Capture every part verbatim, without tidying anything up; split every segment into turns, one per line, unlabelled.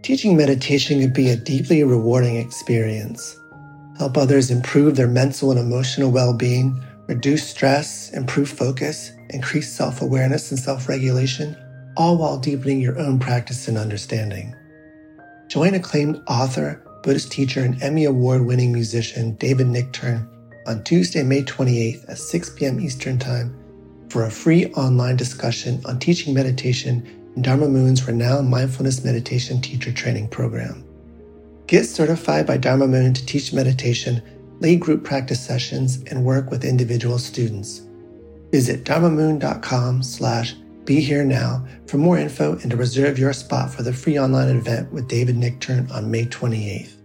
Teaching meditation can be a deeply rewarding experience. Help others improve their mental and emotional well-being, reduce stress, improve focus, increase self-awareness and self-regulation, all while deepening your own practice and understanding. Join acclaimed author, Buddhist teacher, and Emmy Award-winning musician David Nichtern on Tuesday, May twenty-eighth at six p.m. Eastern Time for a free online discussion on teaching meditation in Dharma Moon's renowned mindfulness meditation teacher training program. Get certified by Dharma Moon to teach meditation, lead group practice sessions, and work with individual students. Visit dharmamoon.com slash be here now for more info and to reserve your spot for the free online event with David Nichtern on May twenty-eighth.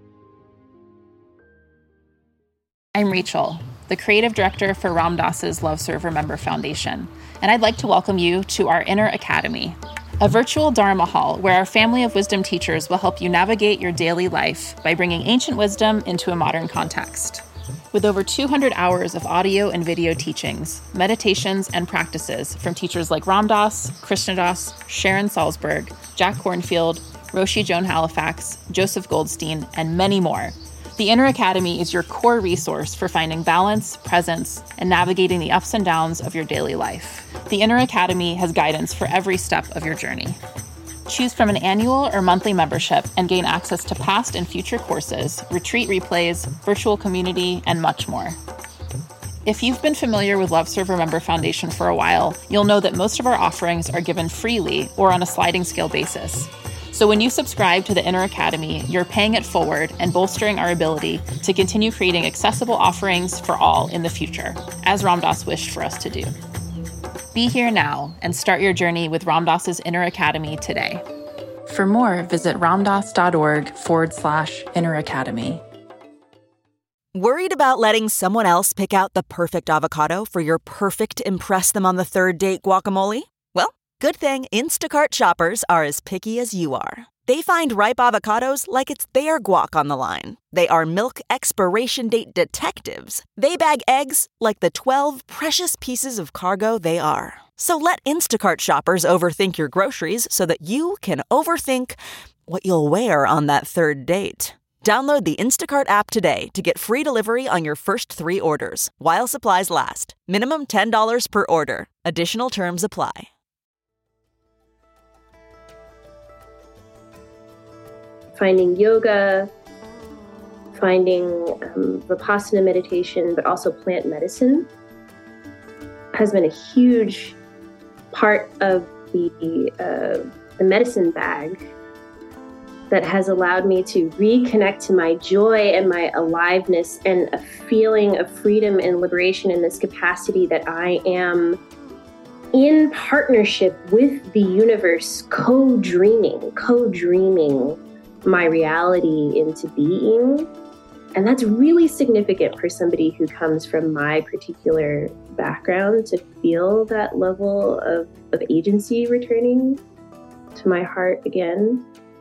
I'm Rachel, the creative director for Ram Dass's Love Serve Remember Foundation, and I'd like to welcome you to our Inner Academy, a virtual Dharma hall where our family of wisdom teachers will help you navigate your daily life by bringing ancient wisdom into a modern context. With over two hundred hours of audio and video teachings, meditations, and practices from teachers like Ram Dass, Krishna Das, Sharon Salzberg, Jack Kornfield, Roshi Joan Halifax, Joseph Goldstein, and many more, the Inner Academy is your core resource for finding balance, presence, and navigating the ups and downs of your daily life. The Inner Academy has guidance for every step of your journey. Choose from an annual or monthly membership and gain access to past and future courses, retreat replays, virtual community, and much more. If you've been familiar with Love Serve Remember Foundation for a while, you'll know that most of our offerings are given freely or on a sliding scale basis. So when you subscribe to the Inner Academy, you're paying it forward and bolstering our ability to continue creating accessible offerings for all in the future, as Ram Dass wished for us to do. Be here now and start your journey with Ram Dass's Inner Academy today. For more, visit ramdass.org forward slash Inner Academy.
Worried about letting someone else pick out the perfect avocado for your perfect impress them on the third date guacamole? Well, good thing Instacart shoppers are as picky as you are. They find ripe avocados like it's their guac on the line. They are milk expiration date detectives. They bag eggs like the twelve precious pieces of cargo they are. So let Instacart shoppers overthink your groceries so that you can overthink what you'll wear on that third date. Download the Instacart app today to get free delivery on your first three orders, while supplies last. Minimum ten dollars per order. Additional terms apply.
Finding yoga, finding um, Vipassana meditation, but also plant medicine has been a huge part of the, uh, the medicine bag that has allowed me to reconnect to my joy and my aliveness and a feeling of freedom and liberation in this capacity that I am in partnership with the universe, co-dreaming, co-dreaming my reality into being. And that's really significant for somebody who comes from my particular background to feel that level of, of agency returning to my heart again.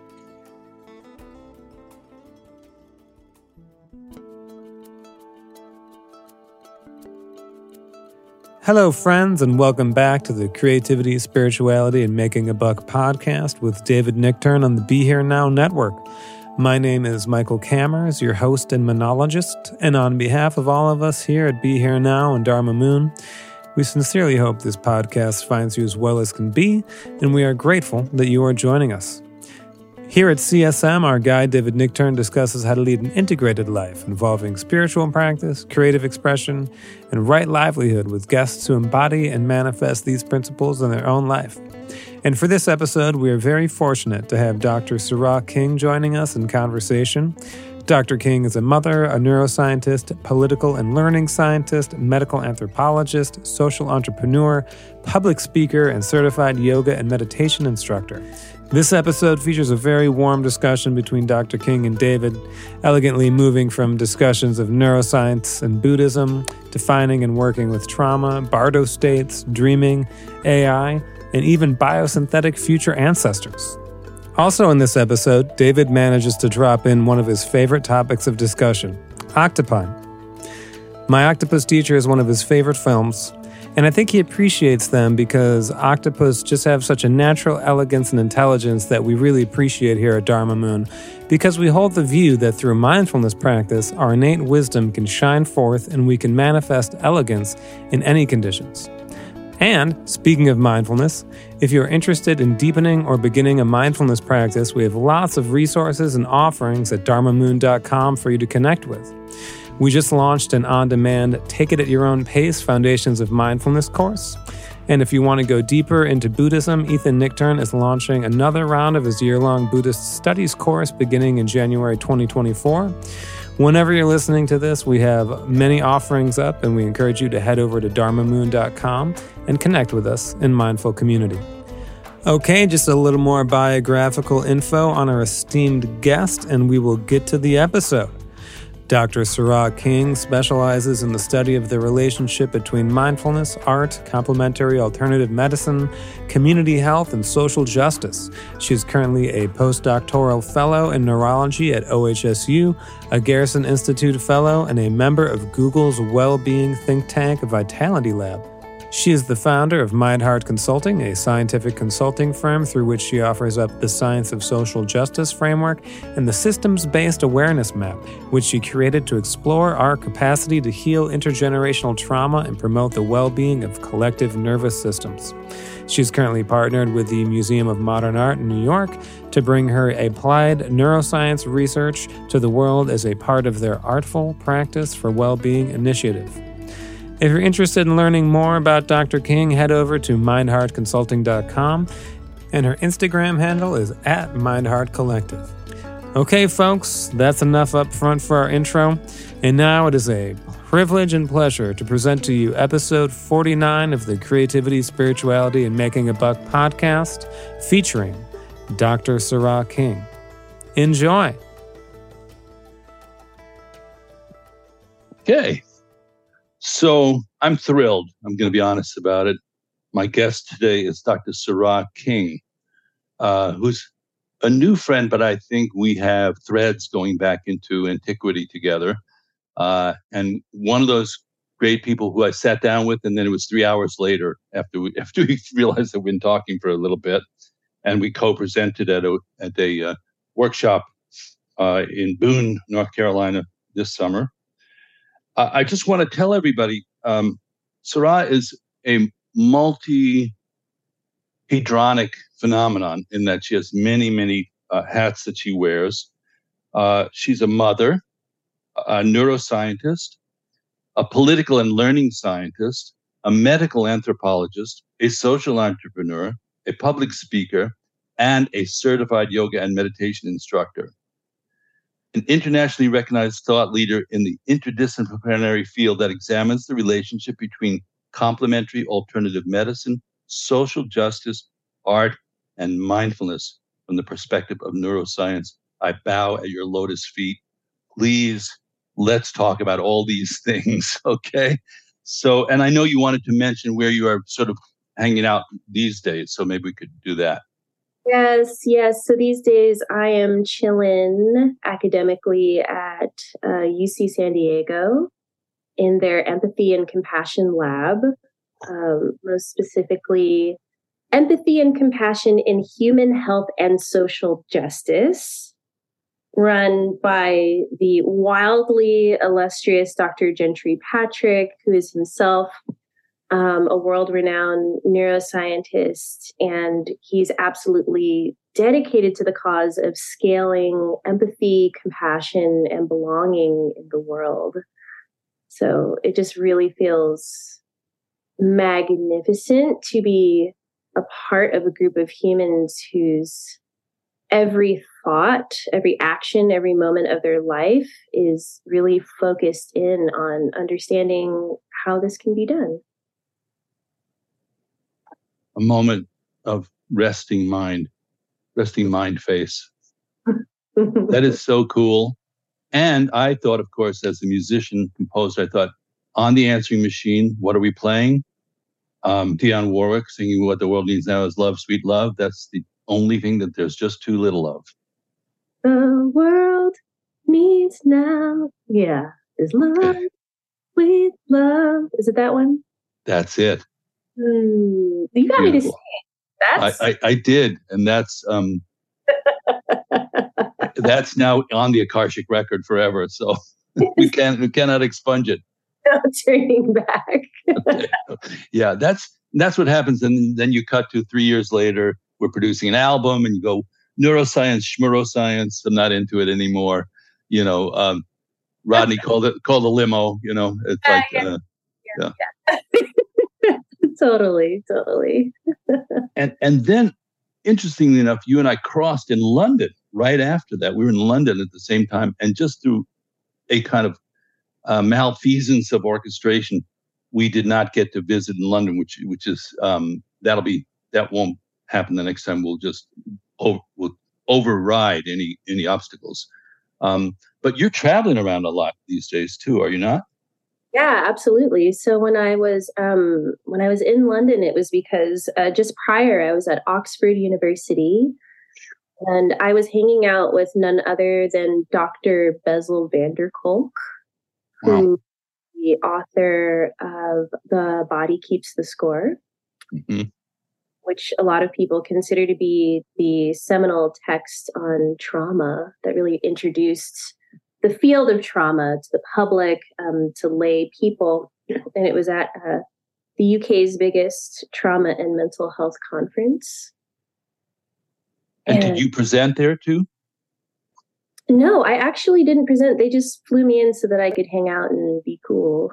Hello, friends, and welcome back to the Creativity, Spirituality, and Making a Buck podcast with David Nichtern on the Be Here Now network. My name is Michael Cammers, your host and monologist, and on behalf of all of us here at Be Here Now and Dharma Moon, we sincerely hope this podcast finds you as well as can be, and we are grateful that you are joining us. Here at C S M, our guide David Nichtern discusses how to lead an integrated life involving spiritual practice, creative expression, and right livelihood with guests who embody and manifest these principles in their own life. And for this episode, we are very fortunate to have Doctor Sarah King joining us in conversation. Doctor King is a mother, a neuroscientist, political and learning scientist, medical anthropologist, social entrepreneur, public speaker, and certified yoga and meditation instructor. This episode features a very warm discussion between Doctor King and David, elegantly moving from discussions of neuroscience and Buddhism, defining and working with trauma, Bardo states, dreaming, A I, and even biosynthetic future ancestors. Also in this episode, David manages to drop in one of his favorite topics of discussion, octopi. My Octopus Teacher is one of his favorite films, And I think he appreciates them because octopus just have such a natural elegance and intelligence that we really appreciate here at Dharma Moon, because we hold the view that through mindfulness practice, our innate wisdom can shine forth and we can manifest elegance in any conditions. And, speaking of mindfulness, if you're interested in deepening or beginning a mindfulness practice, we have lots of resources and offerings at dharma moon dot com for you to connect with. We just launched an on-demand Take It at Your Own Pace Foundations of Mindfulness course. And if you want to go deeper into Buddhism, Ethan Nichtern is launching another round of his year-long Buddhist studies course beginning in January twenty twenty-four. Whenever you're listening to this, we have many offerings up, and we encourage you to head over to dharma moon dot com and connect with us in Mindful Community. Okay, just a little more biographical info on our esteemed guest, and we will get to the episode. Doctor Sarah King specializes in the study of the relationship between mindfulness, art, complementary alternative medicine, community health, and social justice. She is currently a postdoctoral fellow in neurology at O H S U, a Garrison Institute fellow, and a member of Google's well-being think tank Vitality Lab. She is the founder of Mindheart Consulting, a scientific consulting firm through which she offers up the Science of Social Justice framework and the Systems-Based Awareness Map, which she created to explore our capacity to heal intergenerational trauma and promote the well-being of collective nervous systems. She is currently partnered with the Museum of Modern Art in New York to bring her applied neuroscience research to the world as a part of their Artful Practice for Well-being initiative. If you're interested in learning more about Doctor King, head over to mindheart consulting dot com, and her Instagram handle is at mindheartcollective. Okay, folks, that's enough up front for our intro, and now it is a privilege and pleasure to present to you episode forty-nine of the Creativity, Spirituality, and Making a Buck podcast, featuring Doctor Sarah King. Enjoy!
Okay. So I'm thrilled. I'm going to be honest about it. My guest today is Doctor Sarah King, uh, who's a new friend, but I think we have threads going back into antiquity together. Uh, and one of those great people who I sat down with, and then it was three hours later after we after we realized that we'd been talking for a little bit, and we co-presented at a at a uh, workshop uh, in Boone, North Carolina this summer. I just want to tell everybody, um, Sarah is a multi-hedronic phenomenon in that she has many, many uh, hats that she wears. Uh, she's a mother, a neuroscientist, a political and learning scientist, a medical anthropologist, a social entrepreneur, a public speaker, and a certified yoga and meditation instructor. An internationally recognized thought leader in the interdisciplinary field that examines the relationship between complementary alternative medicine, social justice, art, and mindfulness from the perspective of neuroscience. I bow at your lotus feet. Please, let's talk about all these things, okay? So, and I know you wanted to mention where you are sort of hanging out these days, so maybe we could do that.
Yes, yes. So these days I am chilling academically at uh, U C San Diego in their Empathy and Compassion Lab, um, most specifically Empathy and Compassion in Human Health and Social Justice, run by the wildly illustrious Doctor Gentry Patrick, who is himself Um, a world-renowned neuroscientist, and he's absolutely dedicated to the cause of scaling empathy, compassion, and belonging in the world. So it just really feels magnificent to be a part of a group of humans whose every thought, every action, every moment of their life is really focused in on understanding how this can be done.
A moment of resting mind, resting mind face. That is so cool. And I thought, of course, as a musician, composer, I thought, on the answering machine, what are we playing? Um, Dionne Warwick singing What the World Needs Now is Love, Sweet Love. That's the only thing that there's just too little of.
The world needs now, yeah, is love,
Okay.
sweet love. Is it that one?
That's it.
Mm, you got Beautiful. me to say that's.
I, I, I did, and that's um. That's now on the Akashic record forever. So we can we cannot expunge it.
No turning back.
Okay. Yeah, that's that's what happens. And then you cut to three years later, we're producing an album, and you go neuroscience, schmeroscience. I'm not into it anymore. You know, um, Rodney called it called a limo. You know, it's
uh,
like
yeah.
Uh,
yeah. yeah. totally, totally.
and and then, interestingly enough, you and I crossed in London right after that. We were in London at the same time, and just through a kind of uh, malfeasance of orchestration, we did not get to visit in London, which which is um, that'll be that won't happen the next time. We'll just over, we'll override any any obstacles. Um, but you're traveling around a lot these days too, are you not?
Yeah, absolutely. So when I was um, when I was in London, it was because uh, just prior I was at Oxford University, and I was hanging out with none other than Doctor Bessel van der Kolk,
wow.
who is the author of The Body Keeps the Score,
mm-hmm.
which a lot of people consider to be the seminal text on trauma that really introduced the field of trauma to the public, um, to lay people. And it was at uh, the U K's biggest trauma and mental health conference.
And, and did you present there too?
No, I actually didn't present. They just flew me in so that I could hang out and be cool.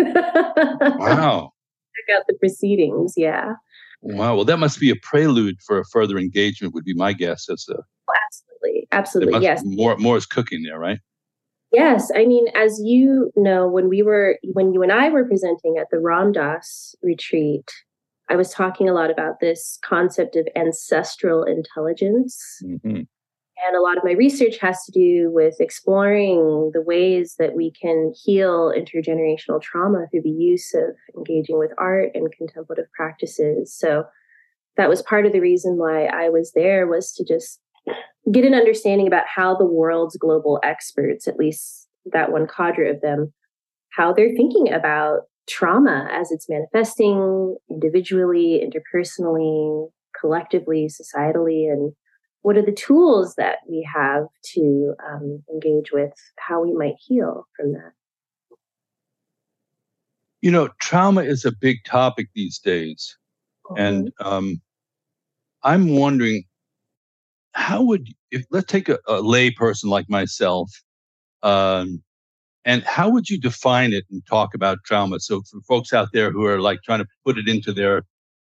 Wow.
Check out the proceedings. Yeah.
Wow. Well, that must be a prelude for a further engagement, would be my guess. As a,
oh, absolutely. Absolutely. Yes.
More, more is cooking there, right?
Yes. I mean, as you know, when we were, when you and I were presenting at the Ram Dass retreat, I was talking a lot about this concept of ancestral intelligence.
Mm-hmm.
And a lot of my research has to do with exploring the ways that we can heal intergenerational trauma through the use of engaging with art and contemplative practices. So that was part of the reason why I was there, was to just get an understanding about how the world's global experts, at least that one cadre of them, how they're thinking about trauma as it's manifesting individually, interpersonally, collectively, societally, and what are the tools that we have to um, engage with how we might heal from that.
You know, trauma is a big topic these days. Mm-hmm. And um, I'm wondering, how would, if let's take a, a lay person like myself, um, and how would you define it and talk about trauma? So for folks out there who are like trying to put it into their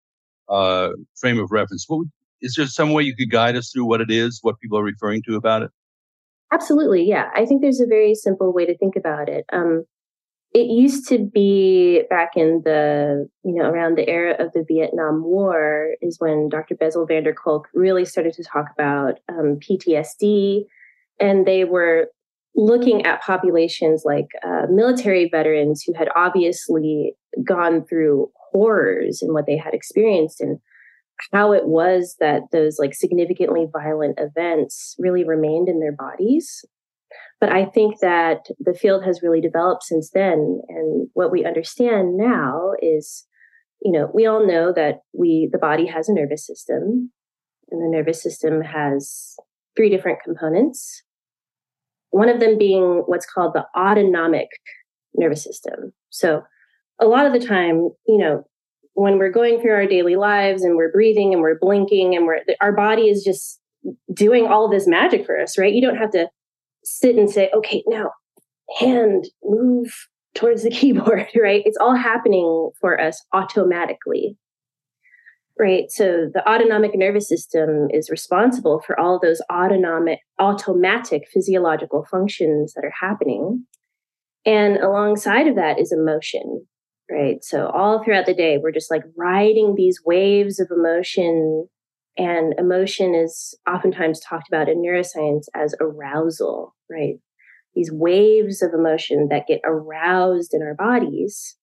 uh, frame of reference, what would, is there some way you could guide us through what it is, what people are referring to about it?
Absolutely, yeah. I think there's a very simple way to think about it. Um, it used to be back in the, you know, around the era of the Vietnam War is when Doctor Bessel van der Kolk really started to talk about um, P T S D. And they were looking at populations like uh, military veterans who had obviously gone through horrors in what they had experienced, and how it was that those like significantly violent events really remained in their bodies. But I think that the field has really developed since then. And what we understand now is, you know, we all know that we, the body has a nervous system, and the nervous system has three different components. One of them being what's called the autonomic nervous system. So a lot of the time, you know, when we're going through our daily lives and we're breathing and we're blinking and we're, our body is just doing all of this magic for us, right? You don't have to sit and say, okay, now hand move towards the keyboard, right? It's all happening for us automatically, right? So the autonomic nervous system is responsible for all of those autonomic, automatic physiological functions that are happening. And alongside of that is emotion, right? So all throughout the day, we're just like riding these waves of emotion. And emotion is oftentimes talked about in neuroscience as arousal, right? These waves of emotion that get aroused in our bodies.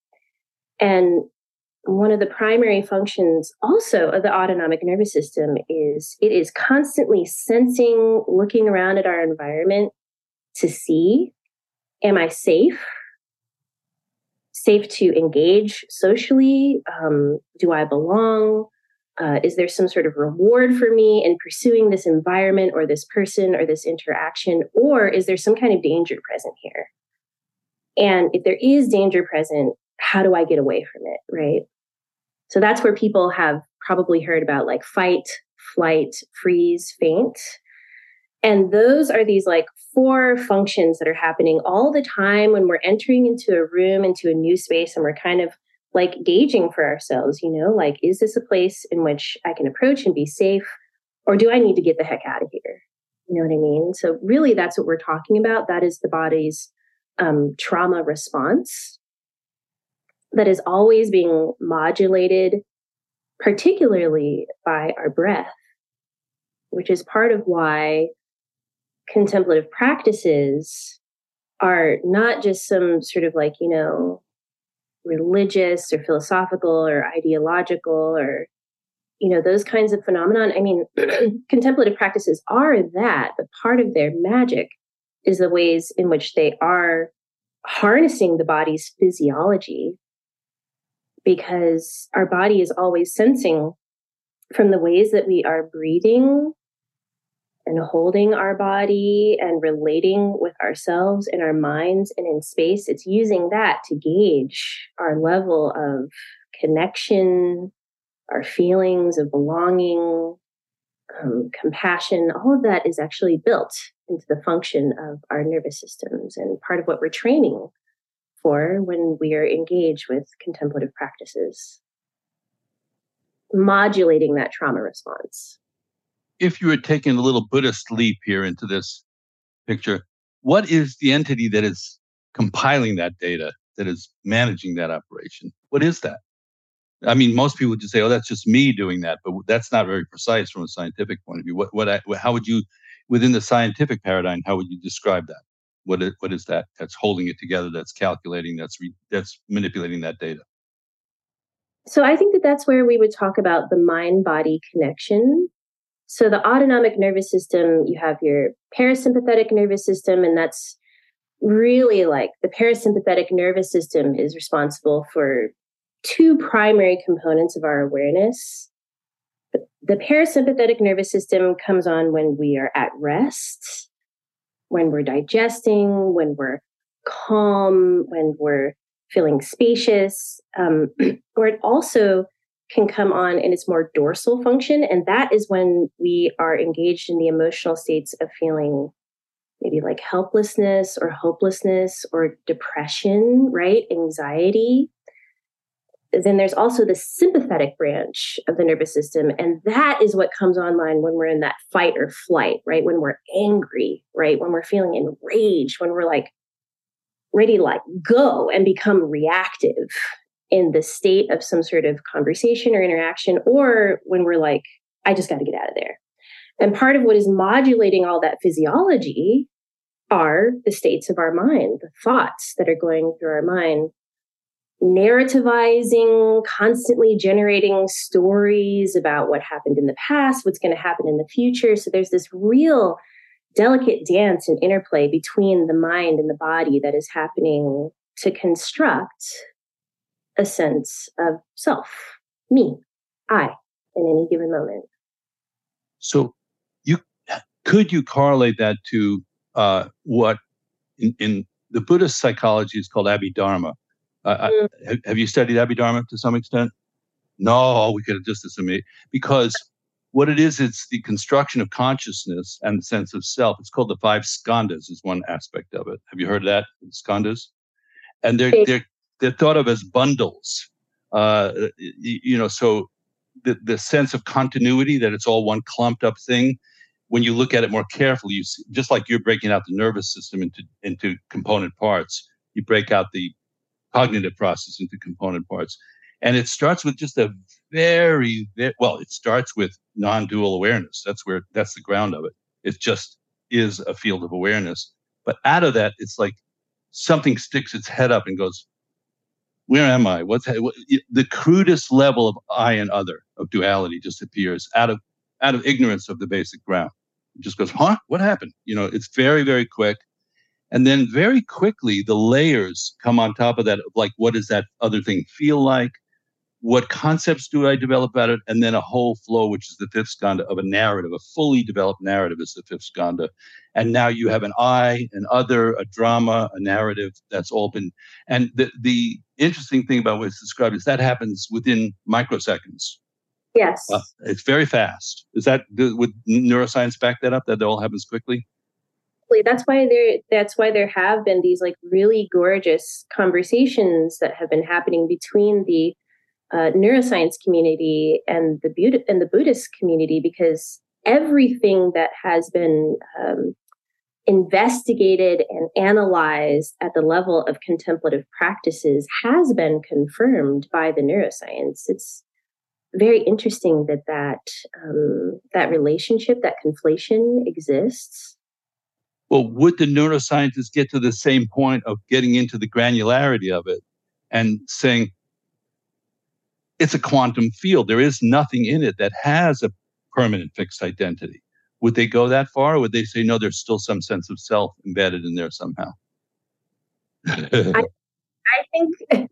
And one of the primary functions also of the autonomic nervous system is it is constantly sensing, looking around at our environment to see, am I safe? safe to engage socially? Um, do I belong? Uh, is there some sort of reward for me in pursuing this environment or this person or this interaction? Or is there some kind of danger present here? And if there is danger present, how do I get away from it, right? So that's where people have probably heard about like fight, flight, freeze, faint. And those are these like four functions that are happening all the time when we're entering into a room, into a new space, and we're kind of like gauging for ourselves, you know, like, is this a place in which I can approach and be safe? Or do I need to get the heck out of here? You know what I mean? So really, that's what we're talking about. That is the body's um, trauma response that is always being modulated, particularly by our breath, which is part of why contemplative practices are not just some sort of like, you know, religious or philosophical or ideological or, you know, those kinds of phenomenon. I mean, contemplative practices are that, but part of their magic is the ways in which they are harnessing the body's physiology, because our body is always sensing from the ways that we are breathing and holding our body and relating with ourselves in our minds and in space. It's using that to gauge our level of connection, our feelings of belonging, um, compassion. All of that is actually built into the function of our nervous systems and part of what we're training for when we are engaged with contemplative practices, modulating that trauma response.
If you were taking a little Buddhist leap here into this picture, what is the entity that is compiling that data, that is managing that operation? What is that? I mean, most people would just say, oh, that's just me doing that, but that's not very precise from a scientific point of view. What, what, I, how would you, within the scientific paradigm, how would you describe that? What is, what is that that's holding it together, that's calculating, that's re, that's manipulating that data?
So I think that that's where we would talk about the mind-body connection. So the autonomic nervous system, you have your parasympathetic nervous system, and that's really like the parasympathetic nervous system is responsible for two primary components of our awareness. The parasympathetic nervous system comes on when we are at rest, when we're digesting, when we're calm, when we're feeling spacious, um, or it also can come on in its more dorsal function. And that is when we are engaged in the emotional states of feeling maybe like helplessness or hopelessness or depression, right? Anxiety. Then there's also the sympathetic branch of the nervous system. And that is what comes online when we're in that fight or flight, right? When we're angry, right? When we're feeling enraged, when we're like ready to like go and become reactive in the state of some sort of conversation or interaction, or when we're like, I just got to get out of there. And part of what is modulating all that physiology are the states of our mind, the thoughts that are going through our mind, narrativizing, constantly generating stories about what happened in the past, what's going to happen in the future. So there's this real delicate dance and interplay between the mind and the body that is happening to construct a sense of self, me, I, in any given moment.
So you could you correlate that to uh, what in, in the Buddhist psychology is called Abhidharma? Uh, mm. I, have you studied Abhidharma to some extent? No, we could have just assumed, because what it is, it's the construction of consciousness and the sense of self. It's called the five skandhas is one aspect of it. Have you heard of that, skandhas? And they're, they're, they're thought of as bundles. Uh, you, you know, so the, the sense of continuity, that it's all one clumped up thing, when you look at it more carefully, you see, just like you're breaking out the nervous system into, into component parts, you break out the cognitive process into component parts. And it starts with just a very, very, well, it starts with non-dual awareness. That's where, that's the ground of it. It just is a field of awareness. But out of that, it's like something sticks its head up and goes, where am I? What's what, the crudest level of I and other, of duality, just appears out of out of ignorance of the basic ground. It just goes, huh? What happened? You know, it's very, very quick. And then very quickly, the layers come on top of that, like, what does that other thing feel like? What concepts do I develop about it? And then a whole flow, which is the fifth skandha of a narrative, a fully developed narrative is the fifth skandha. And now you have an I, an other, a drama, a narrative that's all been. And the, the interesting thing about what's described is that happens within microseconds.
Yes.
Uh, it's very fast. Is that, would neuroscience back that up, that it all happens quickly?
That's why there. That's why there have been these like really gorgeous conversations that have been happening between the uh, neuroscience community and the Bud- and the Buddhist community, because everything that has been um, investigated and analyzed at the level of contemplative practices has been confirmed by the neuroscience. It's very interesting that that um, that relationship, that conflation exists.
Well, would the neuroscientists get to the same point of getting into the granularity of it and saying it's a quantum field? There is nothing in it that has a permanent fixed identity. Would they go that far, or would they say, no, there's still some sense of self embedded in there somehow?
I, I think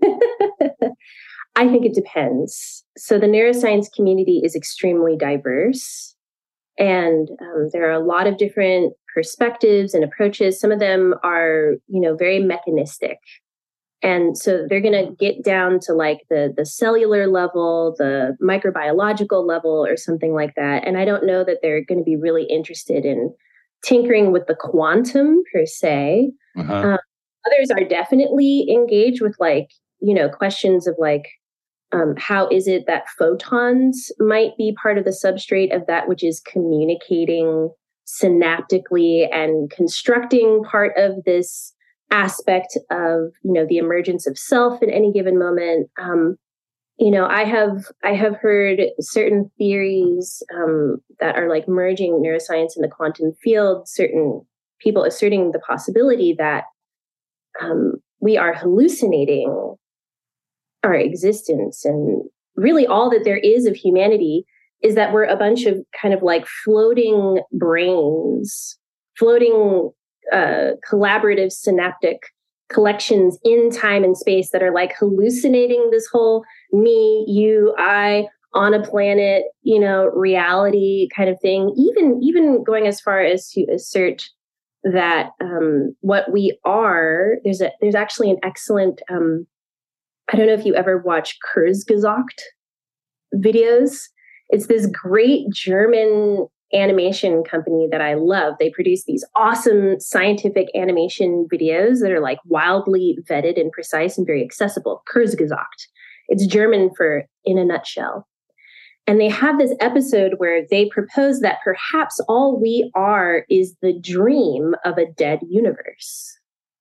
I think it depends. So the neuroscience community is extremely diverse. And um, there are a lot of different perspectives and approaches. Some of them are, you know, very mechanistic. And so they're going to get down to like the, the cellular level, the microbiological level, or something like that. And I don't know that they're going to be really interested in tinkering with the quantum per se.
Uh-huh.
Um, others are definitely engaged with like, you know, questions of like, Um, how is it that photons might be part of the substrate of that which is communicating synaptically and constructing part of this aspect of, you know, the emergence of self at any given moment. Um, you know, I have I have heard certain theories um, that are like merging neuroscience in the quantum field. Certain people asserting the possibility that um, we are hallucinating our existence, and really all that there is of humanity is that we're a bunch of kind of like floating brains, floating uh, collaborative synaptic collections in time and space that are like hallucinating this whole me, you, I on a planet, you know, reality kind of thing. Even even going as far as to assert that um, what we are, there's a there's actually an excellent um, I don't know if you ever watch Kurzgesagt videos. It's this great German animation company that I love. They produce these awesome scientific animation videos that are like wildly vetted and precise and very accessible. Kurzgesagt. It's German for in a nutshell. And they have this episode where they propose that perhaps all we are is the dream of a dead universe.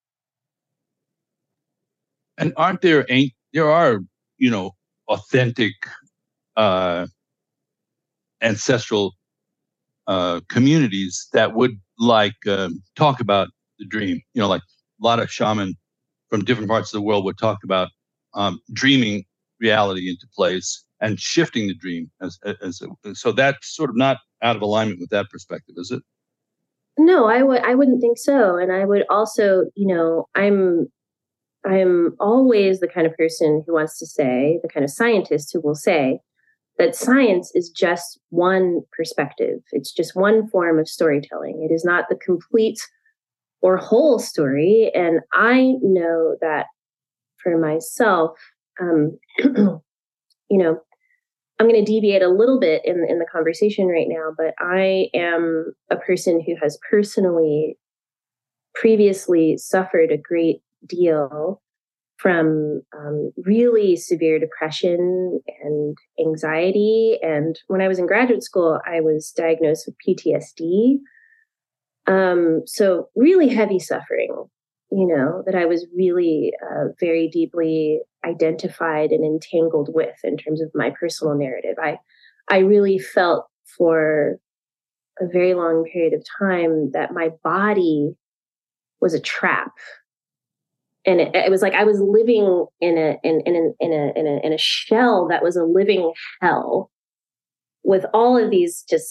And aren't there, ain't, there are, you know, authentic uh, ancestral uh, communities that would like um, talk about the dream. You know, like a lot of shaman from different parts of the world would talk about um, dreaming reality into place and shifting the dream. As, as a, so that's sort of not out of alignment with that perspective, is it?
No, I would. I wouldn't think so. And I would also, you know, I'm. I'm always the kind of person who wants to say, the kind of scientist who will say that science is just one perspective. It's just one form of storytelling. It is not the complete or whole story. And I know that for myself, um, you know, I'm going to deviate a little bit in, in the conversation right now, but I am a person who has personally previously suffered a great deal from um, really severe depression and anxiety. And when I was in graduate school, I was diagnosed with P T S D. Um, so really heavy suffering, you know, that I was really uh, very deeply identified and entangled with in terms of my personal narrative. I, I really felt for a very long period of time that my body was a trap. And it, it was like I was living in a in in a, in a in a in a shell that was a living hell, with all of these just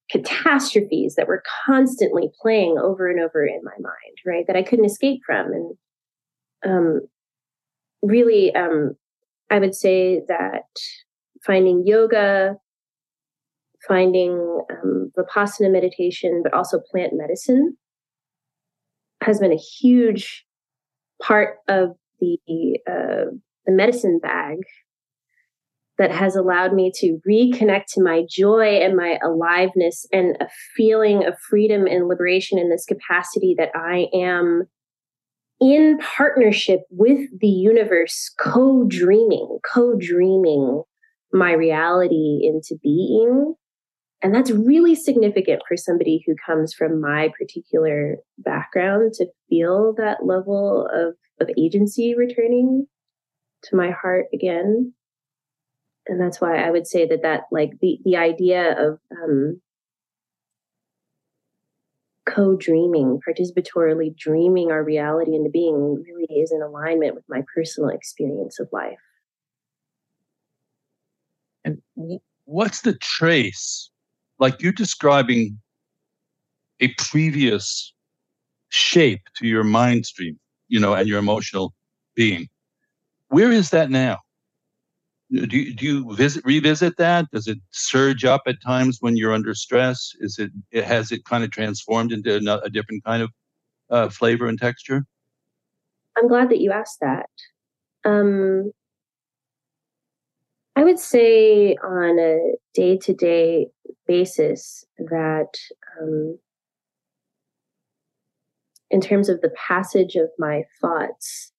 catastrophes that were constantly playing over and over in my mind, right? That I couldn't escape from. And um, really, um, I would say that finding yoga, finding um, Vipassana meditation, but also plant medicine has been a huge part of the uh, the medicine bag that has allowed me to reconnect to my joy and my aliveness and a feeling of freedom and liberation in this capacity that I am in partnership with the universe, co-dreaming, co-dreaming my reality into being. And that's really significant for somebody who comes from my particular background to feel that level of, of agency returning to my heart again. And that's why I would say that that like the, the idea of um, co-dreaming, participatorily dreaming our reality into being really is in alignment with my personal experience of life.
And what's the trace? Like you're describing a previous shape to your mind stream, you know, and your emotional being. Where is that now? Do you, do you visit, revisit that? Does it surge up at times when you're under stress? Is it, it has it kind of transformed into a, a different kind of uh, flavor and texture?
I'm glad that you asked that. Um, I would say on a day-to-day basis that um, in terms of the passage of my thoughts,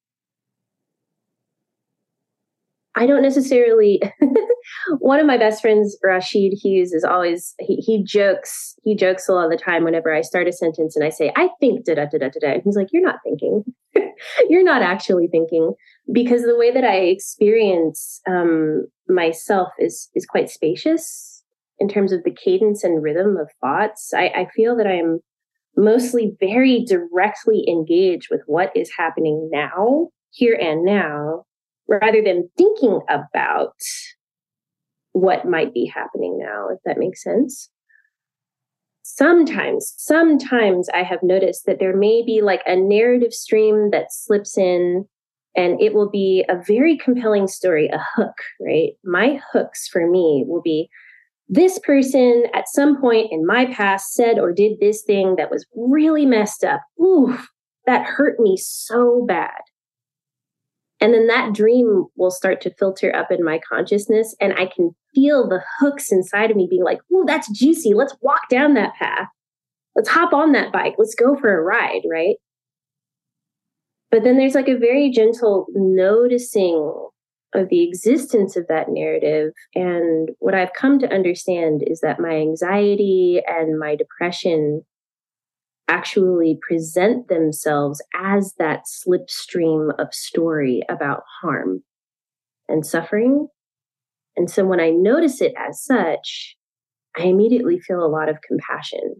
I don't necessarily, one of my best friends, Rashid Hughes, is always, he, he jokes, he jokes a lot of the time whenever I start a sentence and I say, I think da da da da da. He's like, you're not thinking. You're not actually thinking, because the way that I experience um, myself is, is quite spacious in terms of the cadence and rhythm of thoughts. I, I feel that I am mostly very directly engaged with what is happening now, here and now, rather than thinking about what might be happening now, if that makes sense. Sometimes, sometimes I have noticed that there may be like a narrative stream that slips in, and it will be a very compelling story, a hook, right? My hooks for me will be, this person at some point in my past said or did this thing that was really messed up. Ooh, that hurt me so bad. And then that dream will start to filter up in my consciousness, and I can feel the hooks inside of me being like, ooh, that's juicy. Let's walk down that path. Let's hop on that bike. Let's go for a ride, right? But then there's like a very gentle noticing of the existence of that narrative. And what I've come to understand is that my anxiety and my depression actually present themselves as that slipstream of story about harm and suffering. And so when I notice it as such, I immediately feel a lot of compassion.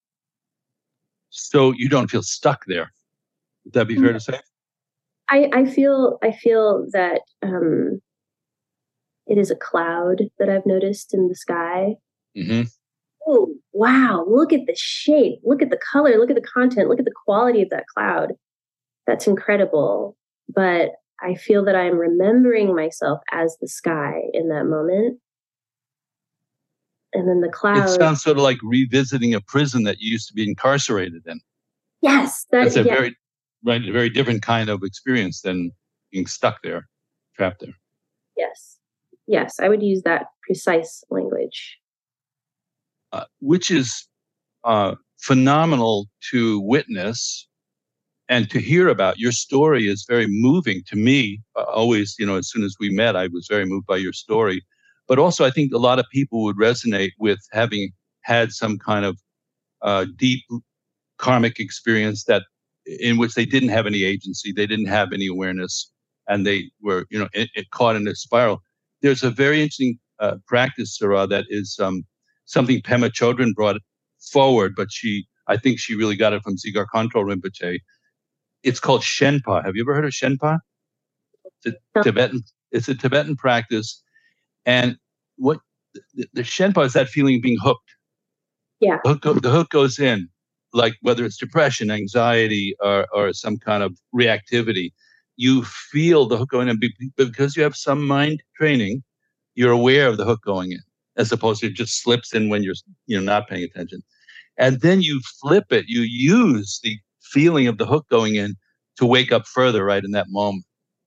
So you don't feel stuck there. Would that be fair to say?
I, I feel I feel that um, it is a cloud that I've noticed in the sky.
Mm-hmm.
Oh, wow, look at the shape, look at the color, look at the content, look at the quality of that cloud. That's incredible. But I feel that I'm remembering myself as the sky in that moment. And then the cloud.
It sounds sort of like revisiting a prison that you used to be incarcerated in.
Yes. That,
That's a
yeah.
very, right, a very different kind of experience than being stuck there, trapped there.
Yes. Yes, I would use that precise language.
Uh, which is uh, phenomenal to witness and to hear about. Your story is very moving to me. Uh, always, you know, as soon as we met, I was very moved by your story. But also, I think a lot of people would resonate with having had some kind of uh, deep karmic experience that in which they didn't have any agency, they didn't have any awareness, and they were, you know, it, it caught in a spiral. There's a very interesting uh, practice, Sarah, that is um, something Pema Chodron brought forward, but she, I think she really got it from Dzigar Khantrul Rinpoche. It's called Shenpa. Have you ever heard of Shenpa? It's a
no.
Tibetan. It's a Tibetan practice, and what the, the Shenpa is that feeling of being hooked.
Yeah.
The hook, go- the hook goes in, like whether it's depression, anxiety, or, or some kind of reactivity. You feel the hook going in be- because you have some mind training. You're aware of the hook going in, as opposed to it just slips in when you're you know not paying attention. And then you flip it. You use the feeling of the hook going in to wake up further right in that moment.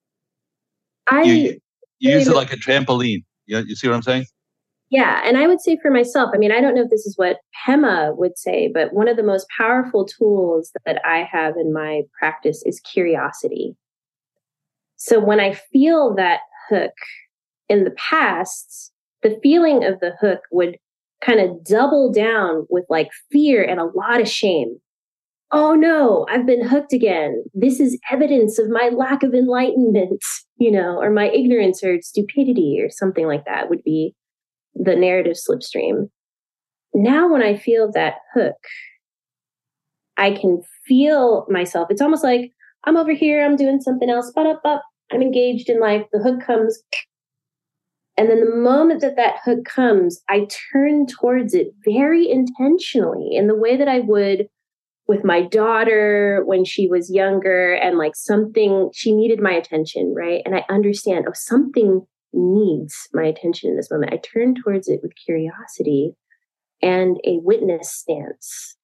I
you, you use it
much,
like a trampoline. You, know, you see what I'm saying?
Yeah. And I would say for myself, I mean, I don't know if this is what Pema would say, but one of the most powerful tools that I have in my practice is curiosity. So when I feel that hook in the past, the feeling of the hook would kind of double down with like fear and a lot of shame. Oh no, I've been hooked again. This is evidence of my lack of enlightenment, you know, or my ignorance or stupidity or something like that would be the narrative slipstream. Now, when I feel that hook, I can feel myself. It's almost like I'm over here, I'm doing something else, but up, up, I'm engaged in life. The hook comes. And then the moment that that hook comes, I turn towards it very intentionally in the way that I would with my daughter when she was younger and like something, she needed my attention, right? And I understand, oh, something needs my attention in this moment. I turn towards it with curiosity and a witness stance.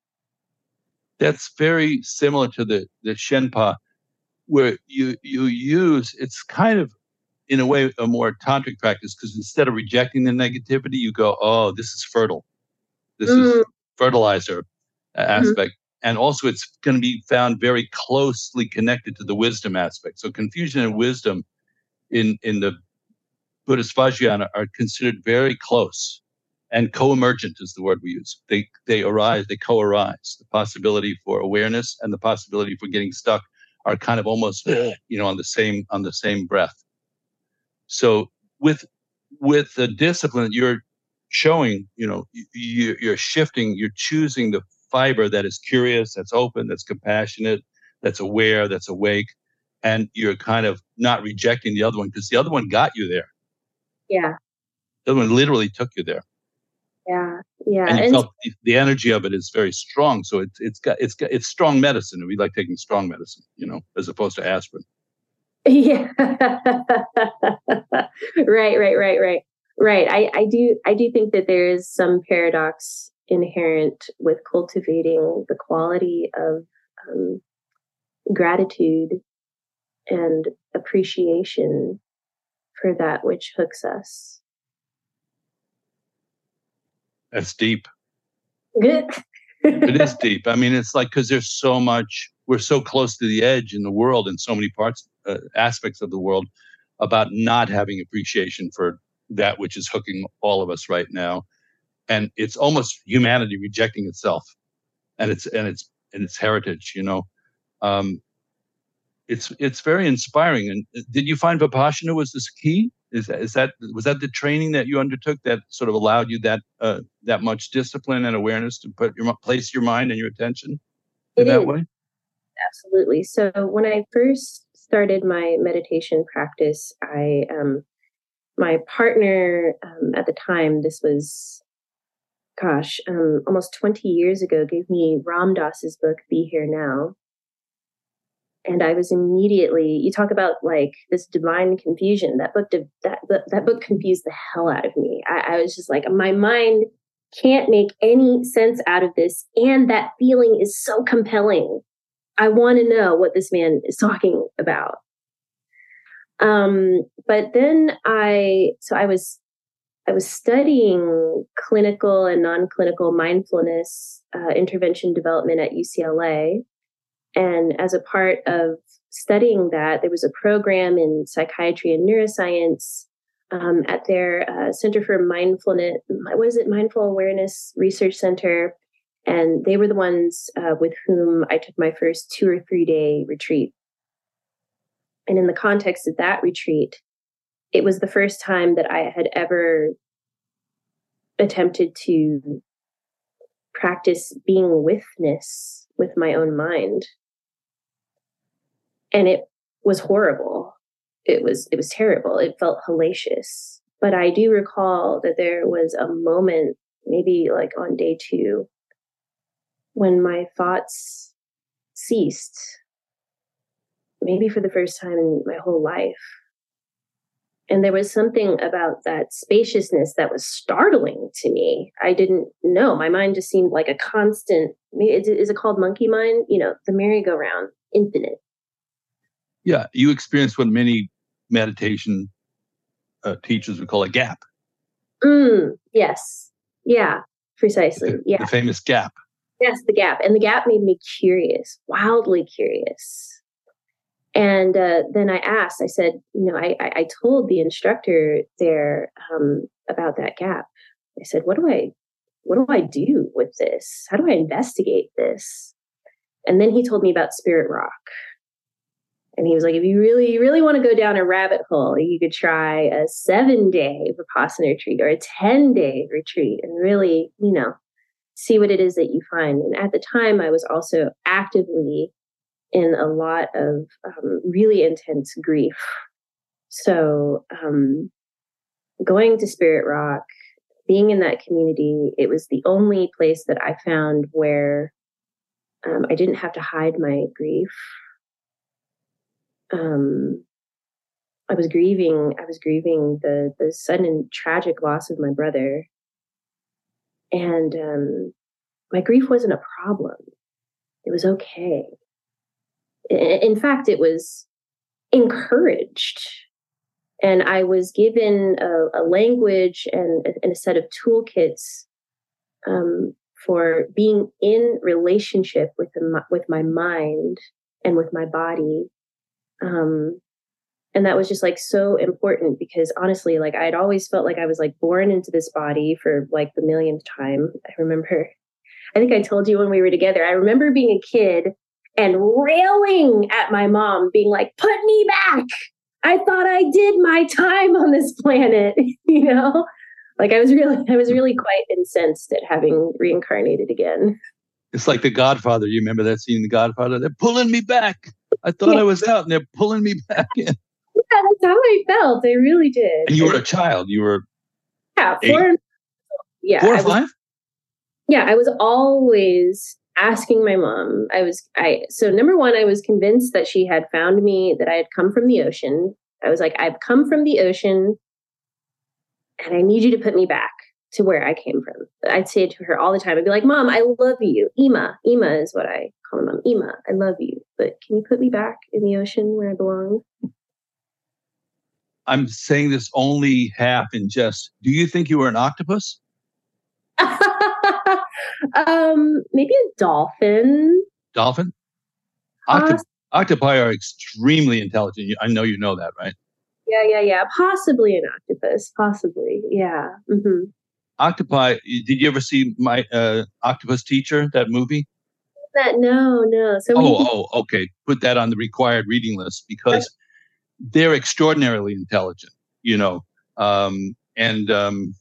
That's very similar to the, the Shenpa, where you, you use, it's kind of, in a way, a more tantric practice, because instead of rejecting the negativity, you go, oh, this is fertile. This mm. is fertilizer aspect. Mm-hmm. And also it's going to be found very closely connected to the wisdom aspect. So confusion and wisdom in, in the Buddhist Vajrayana are considered very close, and co-emergent is the word we use. They they arise, they co-arise. The possibility for awareness and the possibility for getting stuck are kind of almost, you know, on the same on the same breath. So with with the discipline you're showing, you know, you, you're shifting, you're choosing the fiber that is curious, that's open, that's compassionate, that's aware, that's awake, and you're kind of not rejecting the other one because the other one got you there.
Yeah.
The other one literally took you there.
Yeah, yeah.
And you
and
felt the, the energy of it is very strong. So it's it's got it's got it's strong medicine, and we like taking strong medicine, you know, as opposed to aspirin.
Yeah. right, right, right, right, right. I, I do I do think that there is some paradox inherent with cultivating the quality of um, gratitude and appreciation for that which hooks us.
That's deep.
Good.
It is deep. I mean, it's like, because there's so much, we're so close to the edge in the world in so many parts, uh, aspects of the world, about not having appreciation for that which is hooking all of us right now. And it's almost humanity rejecting itself and its, and its, and its heritage, you know. Um, it's, it's very inspiring. And did you find Vipassana was this key? Is that, is that, was that the training that you undertook that sort of allowed you that uh, that much discipline and awareness to put your place your mind and your attention in that way?
Absolutely. So when I first started my meditation practice, I um, my partner um, at the time, this was, gosh, um, almost twenty years ago, gave me Ram Dass's book, Be Here Now. And I was immediately, you talk about like this divine confusion, that book, that, that, that book confused the hell out of me. I, I was just like, my mind can't make any sense out of this. And that feeling is so compelling. I want to know what this man is talking about. Um, but then I, so I was, I was studying clinical and non-clinical mindfulness uh, intervention development at U C L A. And as a part of studying that, there was a program in psychiatry and neuroscience um, at their uh, Center for Mindfulness, what is it, Mindful Awareness Research Center. And they were the ones uh, with whom I took my first two or three day retreat. And in the context of that retreat, it was the first time that I had ever attempted to practice being witness with my own mind. And it was horrible. It was, it was terrible. It felt hellacious. But I do recall that there was a moment maybe like on day two, when my thoughts ceased, maybe for the first time in my whole life. And there was something about that spaciousness that was startling to me. I didn't know. My mind just seemed like a constant, is it called monkey mind? You know, the merry-go-round, infinite.
Yeah, you experienced what many meditation uh, teachers would call a gap.
Mm, yes. Yeah, precisely.
The,
yeah.
The famous gap.
Yes, the gap. And the gap made me curious, wildly curious. And uh, then I asked, I said, you know, I, I told the instructor there um, about that gap. I said, what do I, what do I do with this? How do I investigate this? And then he told me about Spirit Rock. And he was like, if you really, you really want to go down a rabbit hole, you could try a seven day Vipassana retreat or a ten day retreat and really, you know, see what it is that you find. And at the time, I was also actively in a lot of um, really intense grief. So um, going to Spirit Rock, being in that community, it was the only place that I found where um, I didn't have to hide my grief. Um, I was grieving, I was grieving the, the sudden tragic loss of my brother. And um, my grief wasn't a problem. It was okay. In fact, it was encouraged. And I was given a, a language and, and a set of toolkits um, for being in relationship with the, with my mind and with my body. Um, and that was just like so important because honestly, like I had always felt like I was like born into this body for like the millionth time. I remember, I think I told you when we were together, I remember being a kid and railing at my mom, being like, put me back. I thought I did my time on this planet, you know? Like I was really, I was really quite incensed at having reincarnated again.
It's like The Godfather. You remember that scene in The Godfather? They're pulling me back. I thought yeah. I was out and they're pulling me back in.
Yeah, that's how I felt. I really did.
And you were a child. You were
yeah, four, eight? yeah,
four or
I was,
five?
Yeah, I was always asking my mom. I was, I, so number one, I was convinced that she had found me, that I had come from the ocean. I was like, I've come from the ocean and I need you to put me back to where I came from. I'd say it to her all the time. I'd be like, Mom, I love you. Ima. Ima is what I call my mom. Ima, I love you. But can you put me back in the ocean where I belong?
I'm saying this only half in jest. Do you think you were an octopus?
um, maybe a dolphin.
Dolphin? Octop- uh, octopi are extremely intelligent. I know you know that, right?
Yeah, yeah, yeah. Possibly an octopus. Possibly. Yeah. Mm-hmm.
Octopi. Did you ever see my uh, Octopus Teacher, that movie?
That no, no. So
oh, we- oh, okay. Put that on the required reading list because they're extraordinarily intelligent, you know, um, and um,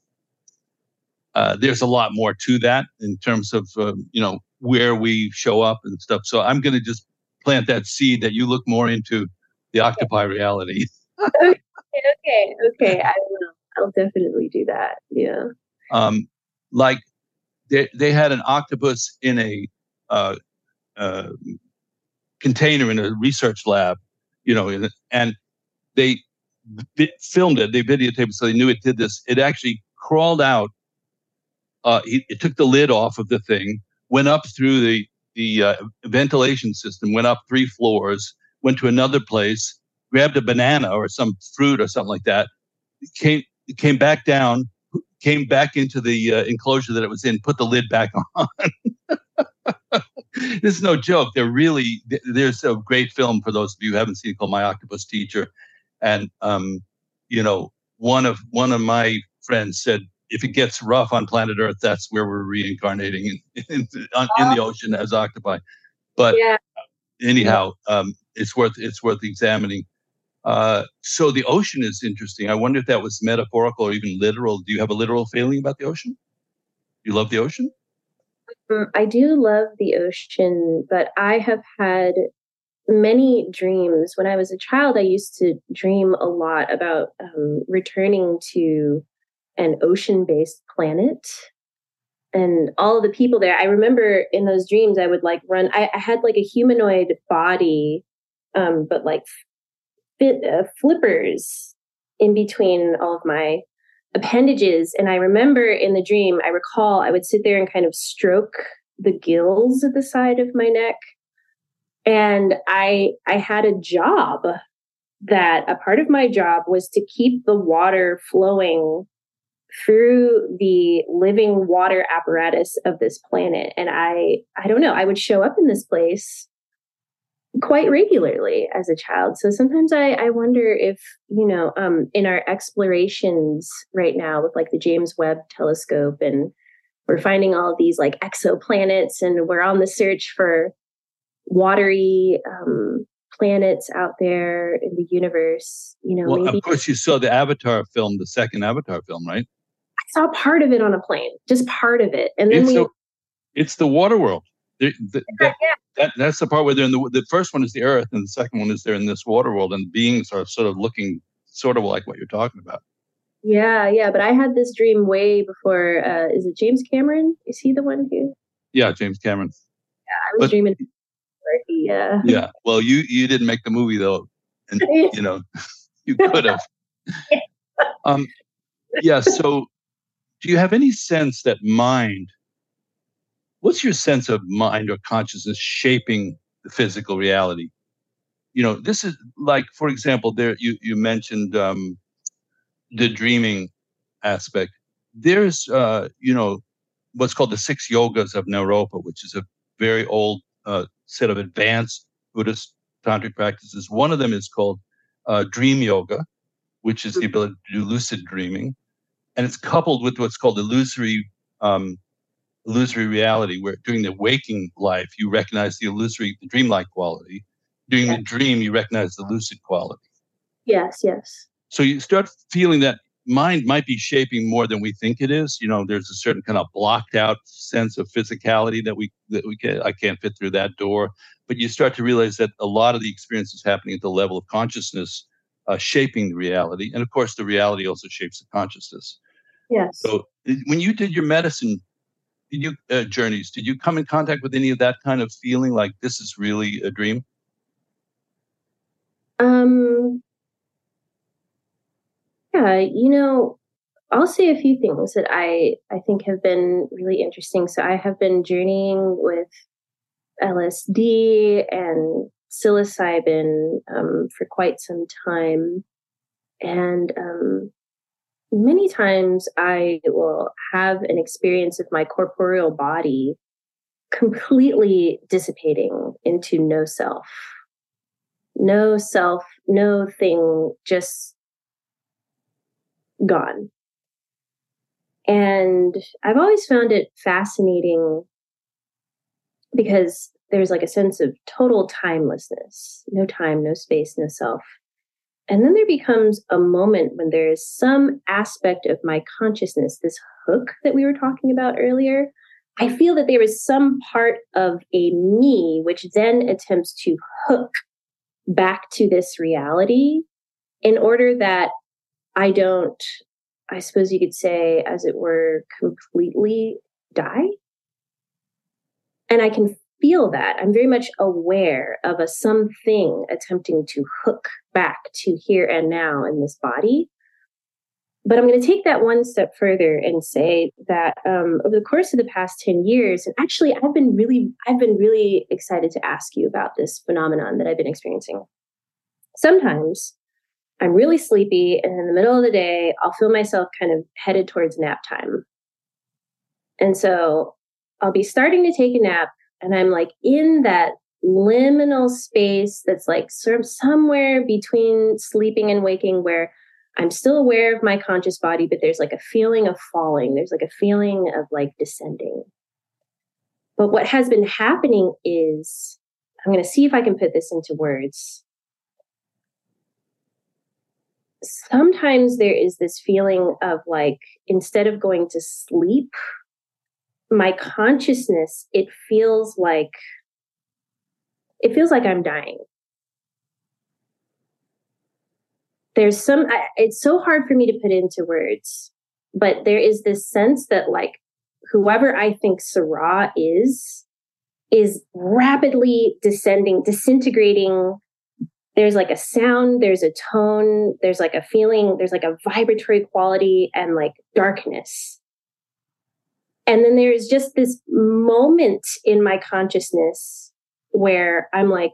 uh, there's a lot more to that in terms of, uh, you know, where we show up and stuff. So I'm going to just plant that seed that you look more into the octopi reality.
okay, okay, okay. I will. I'll definitely do that. Yeah.
Um, like they they had an octopus in a uh, uh, container in a research lab, you know, in, and they vi- filmed it. They videotaped it, so they knew it did this. It actually crawled out. Uh, he, it took the lid off of the thing, went up through the the uh, ventilation system, went up three floors, went to another place, grabbed a banana or some fruit or something like that, came came back down, came back into the uh, enclosure that it was in, put the lid back on. This is no joke. They're really, there's a great film for those of you who haven't seen it called My Octopus Teacher. And, um, you know, one of one of my friends said, if it gets rough on planet Earth, that's where we're reincarnating in, in, in, in the ocean as octopi. But yeah. anyhow, um, it's worth it's worth examining. Uh, so the ocean is interesting. I wonder if that was metaphorical or even literal. Do you have a literal feeling about the ocean? You love the ocean?
Um, I do love the ocean, but I have had many dreams. When I was a child, I used to dream a lot about um, returning to an ocean-based planet and all of the people there. I remember in those dreams, I would like run. I, I had like a humanoid body, um, but like fit, uh, flippers in between all of my appendages. And I remember in the dream, I recall I would sit there and kind of stroke the gills at the side of my neck. And I I had a job that a part of my job was to keep the water flowing through the living water apparatus of this planet. And I, I don't know, I would show up in this place quite regularly as a child. So sometimes I, I wonder if, you know, um, in our explorations right now with like the James Webb Telescope, and we're finding all of these like exoplanets, and we're on the search for watery um, planets out there in the universe, you know.
Well,
maybe-
of course, you saw the Avatar film, the second Avatar film, right?
I saw part of it on a plane, just part of it. And then
it's
we...
The, it's the water world. The, the, that,
yeah.
that, that's the part where they're in the... The first one is the Earth, and the second one is they're in this water world, and beings are sort of looking sort of like what you're talking about.
Yeah, yeah. But I had this dream way before... Uh, is it James Cameron? Is he the one who...
Yeah, James Cameron.
Yeah, I was but, dreaming... Yeah.
Yeah. Well, you, you didn't make the movie, though. And, you know, you could have. um, yeah, so... Do you have any sense that mind, what's your sense of mind or consciousness shaping the physical reality? You know, this is like, for example, there you, you mentioned um, the dreaming aspect. There's, uh, you know, what's called the six yogas of Naropa, which is a very old uh, set of advanced Buddhist tantric practices. One of them is called uh, dream yoga, which is the ability to do lucid dreaming. And it's coupled with what's called illusory, um, illusory reality, where during the waking life, you recognize the illusory, the dreamlike quality. During yeah. the dream, you recognize the lucid quality.
Yes, yes.
So you start feeling that mind might be shaping more than we think it is. You know, there's a certain kind of blocked out sense of physicality that we, that we can, I can't fit through that door. But you start to realize that a lot of the experience is happening at the level of consciousness, uh, shaping the reality. And of course, the reality also shapes the consciousness.
Yes.
So when you did your medicine did you, uh, journeys, did you come in contact with any of that kind of feeling like this is really a dream?
Um. Yeah, you know, I'll say a few things that I, I think have been really interesting. So I have been journeying with L S D and psilocybin um, for quite some time. And um, many times I will have an experience of my corporeal body completely dissipating into no self. No self, no thing, just gone. And I've always found it fascinating because there's like a sense of total timelessness, no time, no space, no self. And then there becomes a moment when there is some aspect of my consciousness, this hook that we were talking about earlier. I feel that there is some part of a me which then attempts to hook back to this reality in order that I don't, I suppose you could say, as it were, completely die. And I can feel that. I'm very much aware of a something attempting to hook back to here and now in this body. But I'm going to take that one step further and say that um, over the course of the past ten years, and actually I've been really, I've been really excited to ask you about this phenomenon that I've been experiencing. Sometimes I'm really sleepy, and in the middle of the day, I'll feel myself kind of headed towards nap time. And so I'll be starting to take a nap, and I'm like in that liminal space that's like sort of somewhere between sleeping and waking, where I'm still aware of my conscious body, but there's like a feeling of falling. There's like a feeling of like descending. But what has been happening is, I'm going to see if I can put this into words. Sometimes there is this feeling of like, instead of going to sleep, my consciousness, it feels like, it feels like I'm dying. There's some, I, it's so hard for me to put into words, but there is this sense that like whoever I think Sarah is, is rapidly descending, disintegrating. There's like a sound, there's a tone, there's like a feeling, there's like a vibratory quality and like darkness. And then there's just this moment in my consciousness where I'm like,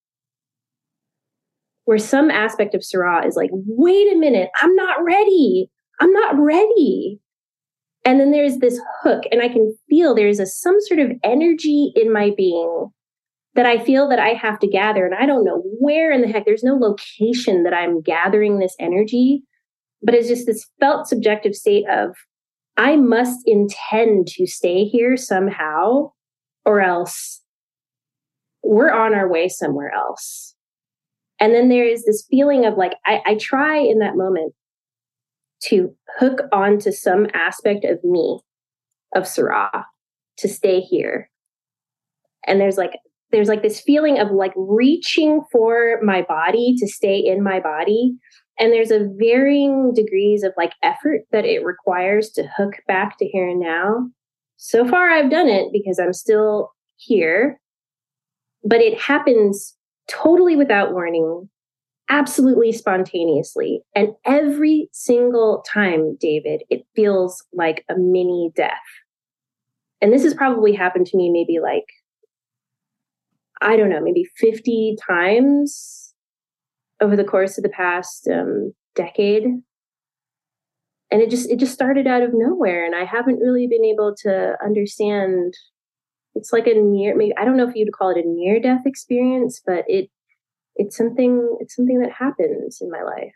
where some aspect of Sarah is like, wait a minute, I'm not ready. I'm not ready. And then there's this hook, and I can feel there's a some sort of energy in my being that I feel that I have to gather. And I don't know where in the heck, there's no location that I'm gathering this energy, but it's just this felt subjective state of, I must intend to stay here somehow, or else we're on our way somewhere else. And then there is this feeling of like, I, I try in that moment to hook onto some aspect of me, of Sarah, to stay here. And there's like, there's like this feeling of like reaching for my body to stay in my body. And there's a varying degrees of like effort that it requires to hook back to here and now. So far, I've done it because I'm still here, but it happens totally without warning, absolutely spontaneously. And every single time, David, it feels like a mini death. And this has probably happened to me maybe like, I don't know, maybe fifty times over the course of the past um, decade. And it just, it just started out of nowhere. And I haven't really been able to understand. It's like a near, maybe, I don't know if you'd call it a near death experience, but it, it's something, it's something that happens in my life.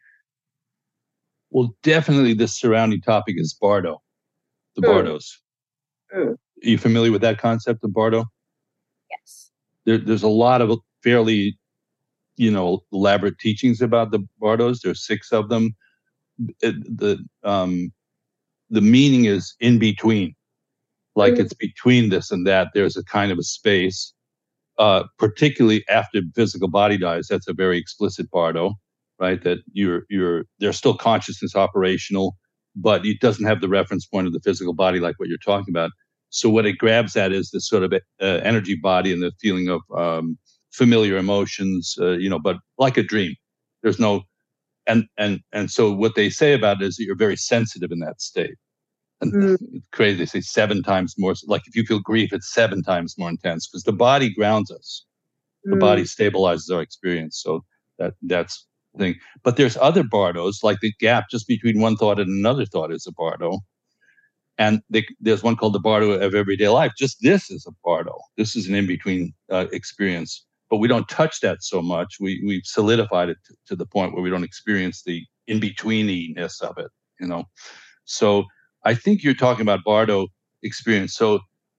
Well, definitely the surrounding topic is Bardo, the mm. Bardos. Mm. Are you familiar with that concept of Bardo?
Yes.
There, there's a lot of fairly, you know, elaborate teachings about the Bardos. There's six of them. It, the um, the meaning is in between, like mm. it's between this and that. There's a kind of a space, uh, particularly after physical body dies. That's a very explicit Bardo, right? That you're you're there's still consciousness operational, but it doesn't have the reference point of the physical body like what you're talking about. So what it grabs at is this sort of uh, energy body and the feeling of um, familiar emotions, uh, you know, but like a dream. There's no, and and and so what they say about it is that you're very sensitive in that state. And mm. it's crazy. They say seven times more. Like if you feel grief, it's seven times more intense because the body grounds us. The mm. body stabilizes our experience. So that that's the thing. But there's other Bardos, like the gap just between one thought and another thought is a Bardo. And they, there's one called the Bardo of everyday life. Just this is a Bardo. This is an in-between uh, experience. But we don't touch that so much. We, we've solidified it to, to the point where we don't experience the in-betweeniness of it, you know. So I think you're talking about Bardo experience. So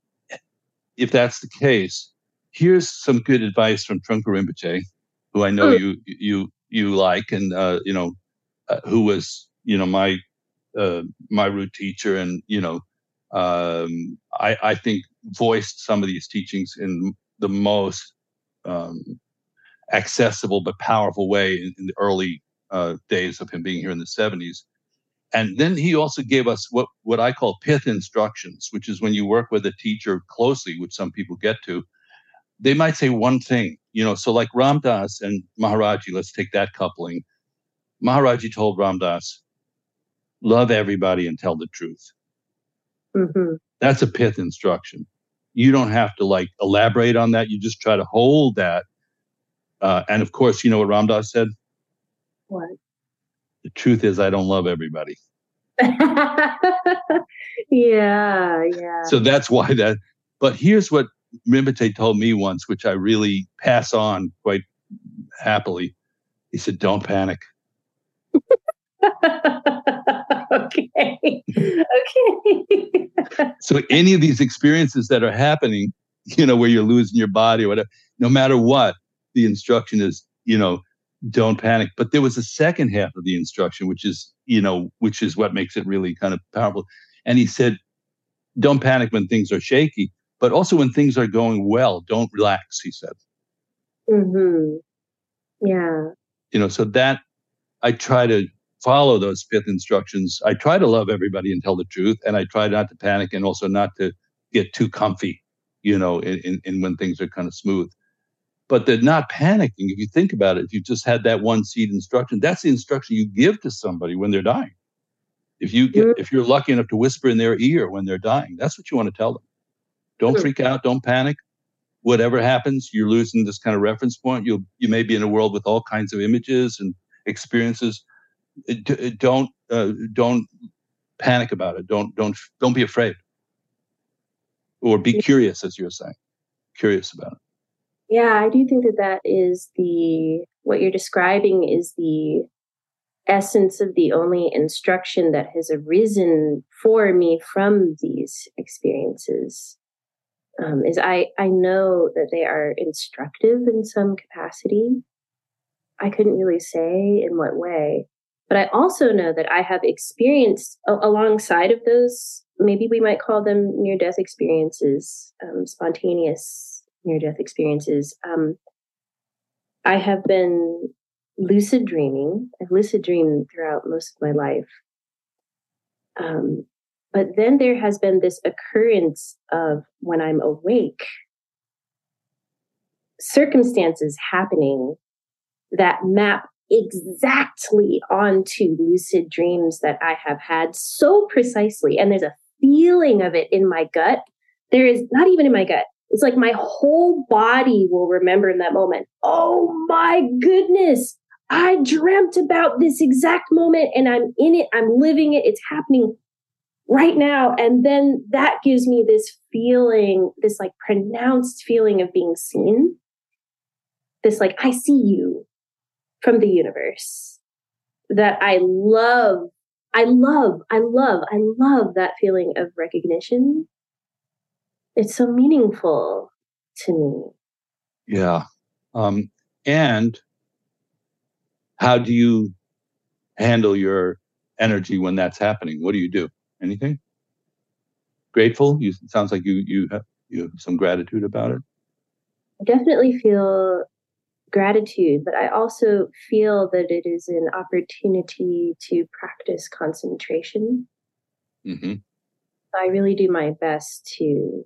if that's the case, here's some good advice from Trungpa Rinpoche, who I know mm. you you you like, and, uh, you know, uh, who was, you know, my Uh, my root teacher, and you know, um, I, I think voiced some of these teachings in the most um, accessible but powerful way in, in the early uh, days of him being here in the seventies. And then he also gave us what what I call pith instructions, which is when you work with a teacher closely, which some people get to, they might say one thing, you know. So like Ram Dass and Maharaji, let's take that coupling. Maharaji told Ram Dass, love everybody and tell the truth. Mm-hmm. That's a pith instruction. You don't have to like elaborate on that. You just try to hold that. Uh, and of course, you know what Ram Dass said?
What?
The truth is I don't love everybody.
yeah, yeah.
So that's why that. But here's what Rinpoche told me once, which I really pass on quite happily. He said, don't panic.
Okay. Okay.
So any of these experiences that are happening, you know, where you're losing your body or whatever, no matter what, the instruction is, you know, don't panic. But there was a second half of the instruction, which is, you know, which is what makes it really kind of powerful. And he said, don't panic when things are shaky, but also when things are going well, don't relax, he said.
Mm-hmm. Yeah.
You know, so that I try to follow those fifth instructions. I try to love everybody and tell the truth, and I try not to panic and also not to get too comfy, you know, in, in, in when things are kind of smooth. But they're not panicking. If you think about it, if you just had that one seed instruction, that's the instruction you give to somebody when they're dying. If you get, if you're lucky enough to whisper in their ear when they're dying, that's what you want to tell them. Don't freak out. Don't panic. Whatever happens, you're losing this kind of reference point. You you may be in a world with all kinds of images and experiences. D- don't uh, don't panic about it. Don't don't don't be afraid, or be curious, as you're saying, curious about it.
Yeah, I do think that that is the what you're describing is the essence of the only instruction that has arisen for me from these experiences. Um, is I, I know that they are instructive in some capacity. I couldn't really say in what way, but I also know that I have experienced a- alongside of those, maybe we might call them near-death experiences, um, spontaneous near-death experiences. Um, I have been lucid dreaming. I've lucid dreamed throughout most of my life. Um, But then there has been this occurrence of when I'm awake, circumstances happening that map exactly onto lucid dreams that I have had so precisely. And there's a feeling of it in my gut. There is not even in my gut. It's like my whole body will remember in that moment. Oh my goodness. I dreamt about this exact moment and I'm in it. I'm living it. It's happening right now. And then that gives me this feeling, this like pronounced feeling of being seen. This like, I see you from the universe that I love. I love, I love, I love that feeling of recognition. It's so meaningful to me.
Yeah. Um, and how do you handle your energy when that's happening? What do you do? Anything? Grateful? You, it sounds like you you have you have some gratitude about it.
I definitely feel gratitude, but I also feel that it is an opportunity to practice concentration.
Mm-hmm.
I really do my best to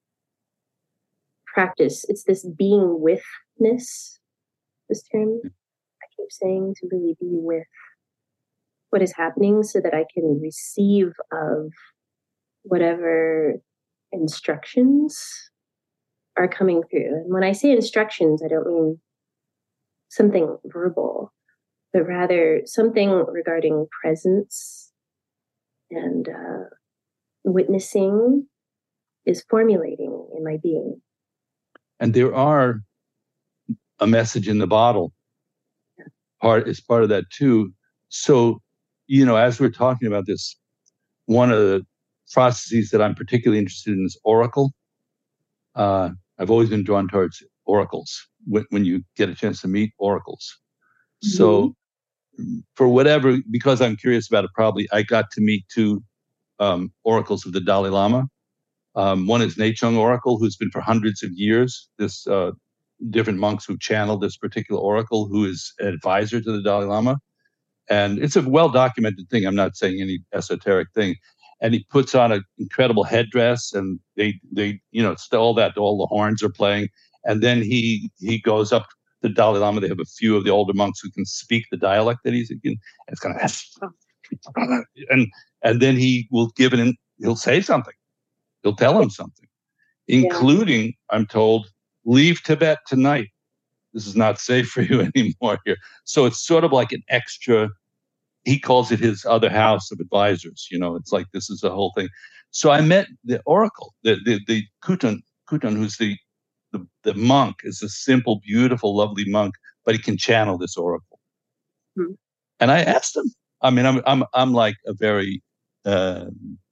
practice. It's this being withness, this term I keep saying, to really be with what is happening so that I can receive of whatever instructions are coming through. And when I say instructions, I don't mean something verbal, but rather something regarding presence and uh, witnessing is formulating in my being.
And there are a message in the bottle. Yeah. Part is part of that too. So, you know, as we're talking about this, one of the processes that I'm particularly interested in is oracle. Uh, I've always been drawn towards oracles when, when you get a chance to meet oracles. Mm-hmm. So for whatever, because I'm curious about it, probably I got to meet two um, oracles of the Dalai Lama. Um, one is Nechung Oracle, who's been for hundreds of years, this uh, different monks who channeled this particular oracle, who is an advisor to the Dalai Lama. And it's a well-documented thing. I'm not saying any esoteric thing. And he puts on an incredible headdress, and they, they, you know, it's all that, all the horns are playing. And then he he goes up to the Dalai Lama. They have a few of the older monks who can speak the dialect that he's in. It's kind of, and and then he will give it, in, he'll say something. He'll tell him something, including, yeah. I'm told, leave Tibet tonight. This is not safe for you anymore here. So it's sort of like an extra, he calls it his other house of advisors. You know, it's like this is the whole thing. So I met the oracle, the the, the Kutan, Kutan, who's the, the the monk, is a simple, beautiful, lovely monk, but he can channel this oracle. Mm-hmm. And I asked him. I mean, I'm I'm I'm like a very, uh,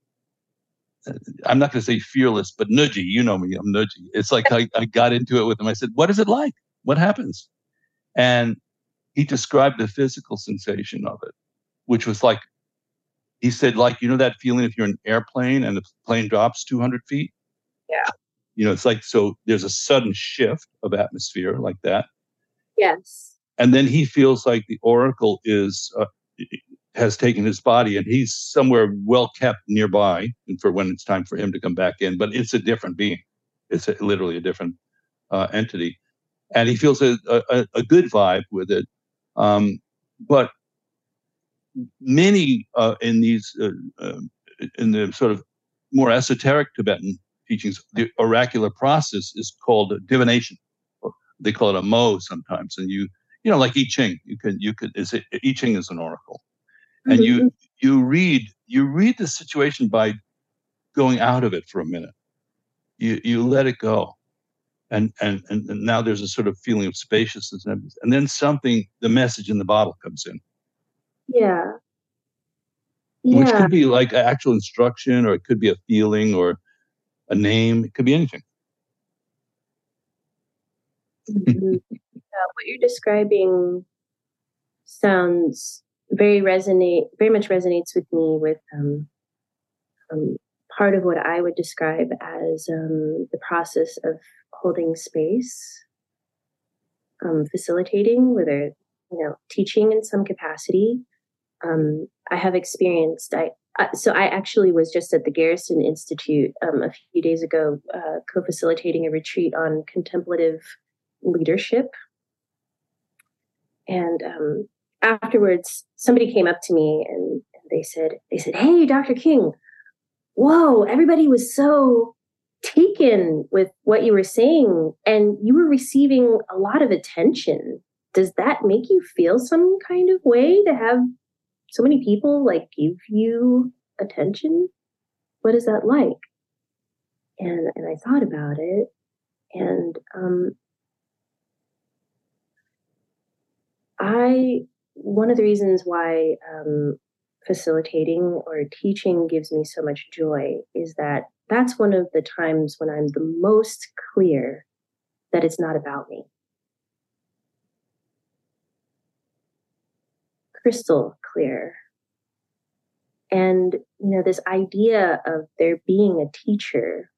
I'm not going to say fearless, but nudgy. You know me, I'm nudgy. It's like I, I got into it with him. I said, "What is it like? What happens?" And he described the physical sensation of it, which was like, he said, like, you know, that feeling if you're in an airplane and the plane drops two hundred feet?
Yeah.
You know, it's like, so there's a sudden shift of atmosphere like that.
Yes.
And then he feels like the oracle is uh, has taken his body, and he's somewhere well kept nearby for when it's time for him to come back in. But it's a different being. It's a, literally a different uh, entity. And he feels a, a, a good vibe with it. Um, but many uh, in these, uh, uh, in the sort of more esoteric Tibetan teachings, the oracular process is called divination. Or they call it a mo sometimes. And you, you know, like I Ching, you can, you could, is it, I Ching is an oracle. And mm-hmm. you, you read, you read the situation by going out of it for a minute. You, you let it go. And, and, and now there's a sort of feeling of spaciousness. And then something, the message in the bottle comes in.
Yeah. Yeah.
Which could be like actual instruction, or it could be a feeling or a name. It could be anything.
Mm-hmm. Yeah, what you're describing sounds very resonate, very much resonates with me with um, um, part of what I would describe as um, the process of holding space, um, facilitating, whether, you know, teaching in some capacity. Um, I have experienced, I, uh, so I actually was just at the Garrison Institute um, a few days ago, uh, co-facilitating a retreat on contemplative leadership. And um, afterwards, somebody came up to me and, and they said, they said, "Hey, Doctor King, whoa, everybody was so taken with what you were saying, and you were receiving a lot of attention. Does that make you feel some kind of way to have so many people like give you attention? What is that like?" And and I thought about it, and um, I one of the reasons why um, facilitating or teaching gives me so much joy is that that's one of the times when I'm the most clear that it's not about me. Crystal clear. And, you know, this idea of there being a teacher,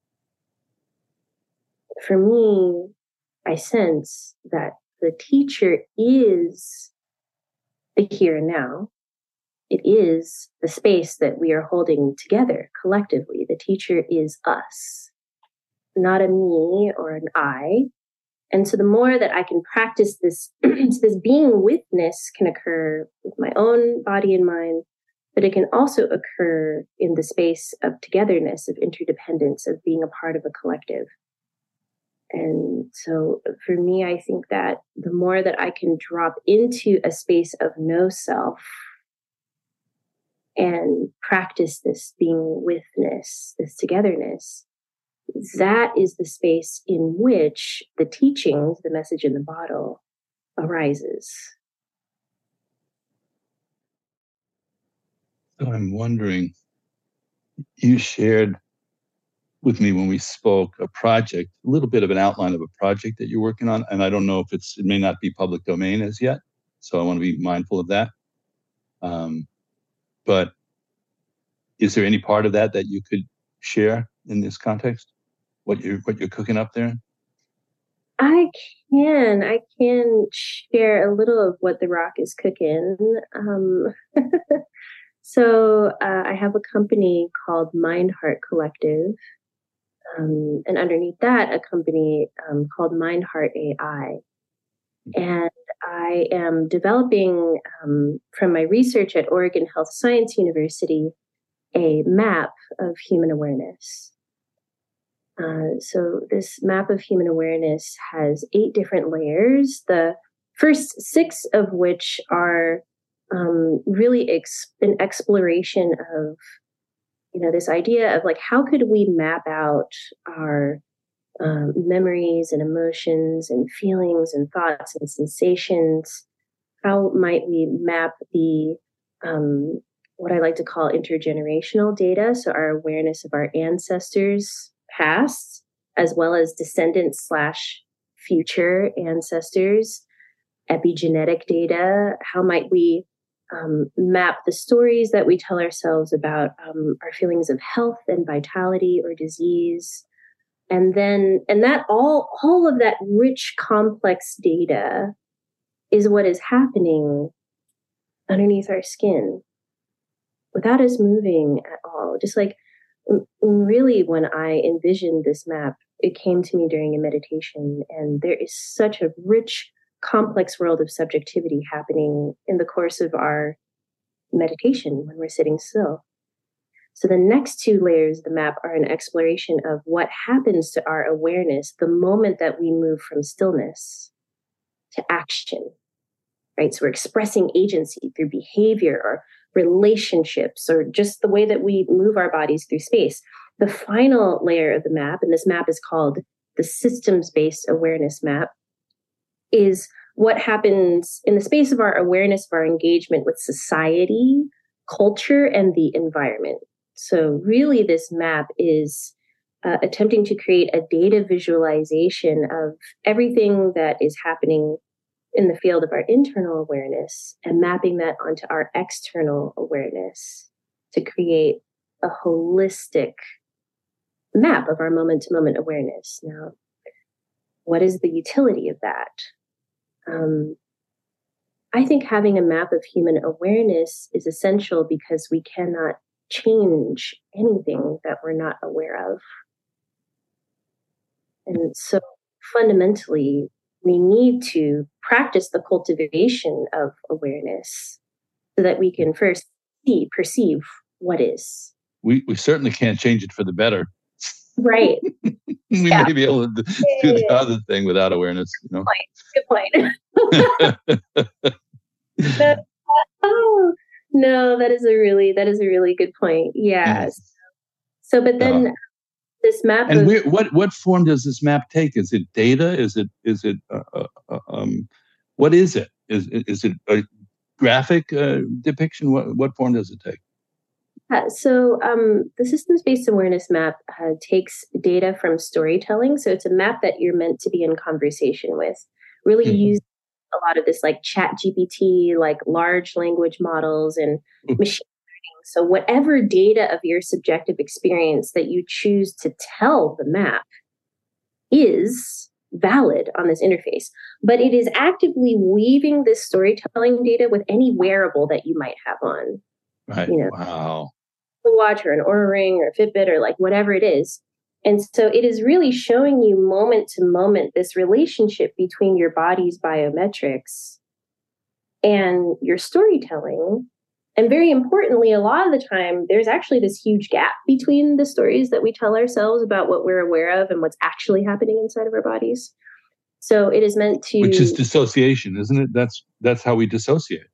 for me, I sense that the teacher is the here and now. It is the space that we are holding together collectively. The teacher is us, not a me or an I. And so the more that I can practice this, this being witness can occur with my own body and mind, but it can also occur in the space of togetherness, of interdependence, of being a part of a collective. And so for me, I think that the more that I can drop into a space of no self and practice this being witness, this togetherness, that is the space in which the teachings, the message in the bottle, arises.
So I'm wondering, you shared with me when we spoke a project, a little bit of an outline of a project that you're working on. And I don't know if it's, it may not be public domain as yet. So I want to be mindful of that. Um, but is there any part of that that you could share in this context? What you're, what you're cooking up there?
I can, I can share a little of what the rock is cooking. Um, so uh, I have a company called Mind Heart Collective. Um, and underneath that, a company um, called Mind Heart A I. And I am developing, um, from my research at Oregon Health Science University, a map of human awareness. Uh, so this map of human awareness has eight different layers, the first six of which are um, really ex- an exploration of, you know, this idea of like, how could we map out our um, memories and emotions and feelings and thoughts and sensations? How might we map the, um, what I like to call intergenerational data? So our awareness of our ancestors' past, as well as descendants slash future ancestors, epigenetic data. How might we Um, map the stories that we tell ourselves about um, our feelings of health and vitality or disease, and then and that all all of that rich, complex data is what is happening underneath our skin without us moving at all. Just like really, when I envisioned this map, it came to me during a meditation, and there is such a rich, complex world of subjectivity happening in the course of our meditation when we're sitting still. So the next two layers of the map are an exploration of what happens to our awareness the moment that we move from stillness to action, right? So we're expressing agency through behavior or relationships or just the way that we move our bodies through space. The final layer of the map, and this map is called the systems-based awareness map, is what happens in the space of our awareness of our engagement with society, culture, and the environment. So really, this map is uh, attempting to create a data visualization of everything that is happening in the field of our internal awareness and mapping that onto our external awareness to create a holistic map of our moment-to-moment awareness. Now, what is the utility of that? Um, I think having a map of human awareness is essential because we cannot change anything that we're not aware of. And so fundamentally, we need to practice the cultivation of awareness so that we can first see, perceive what is.
We we certainly can't change it for the better.
Right.
we
yeah.
may be able to do the other thing without awareness. You know?
Good point. Good point. that, oh, no, that is a really that is a really good point. Yes. Mm. So, but then. Uh, This map
and
of,
where, what what form does this map take? Is it data? Is it is it uh, uh, um, what is it? Is is it a graphic uh, depiction? What what form does it take?
Uh, so um, the systems-based awareness map uh, takes data from storytelling. So it's a map that you're meant to be in conversation with. Really mm-hmm. use a lot of this like Chat G P T, like large language models and mm-hmm. machine. So whatever data of your subjective experience that you choose to tell the map is valid on this interface, but it is actively weaving this storytelling data with any wearable that you might have on.
Right.
You know,
wow.
A watch or an Oura Ring or a Fitbit or like whatever it is. And so it is really showing you moment to moment this relationship between your body's biometrics and your storytelling. And very importantly, a lot of the time, there's actually this huge gap between the stories that we tell ourselves about what we're aware of and what's actually happening inside of our bodies. So it is meant to...
Which is dissociation, isn't it? That's that's how we dissociate.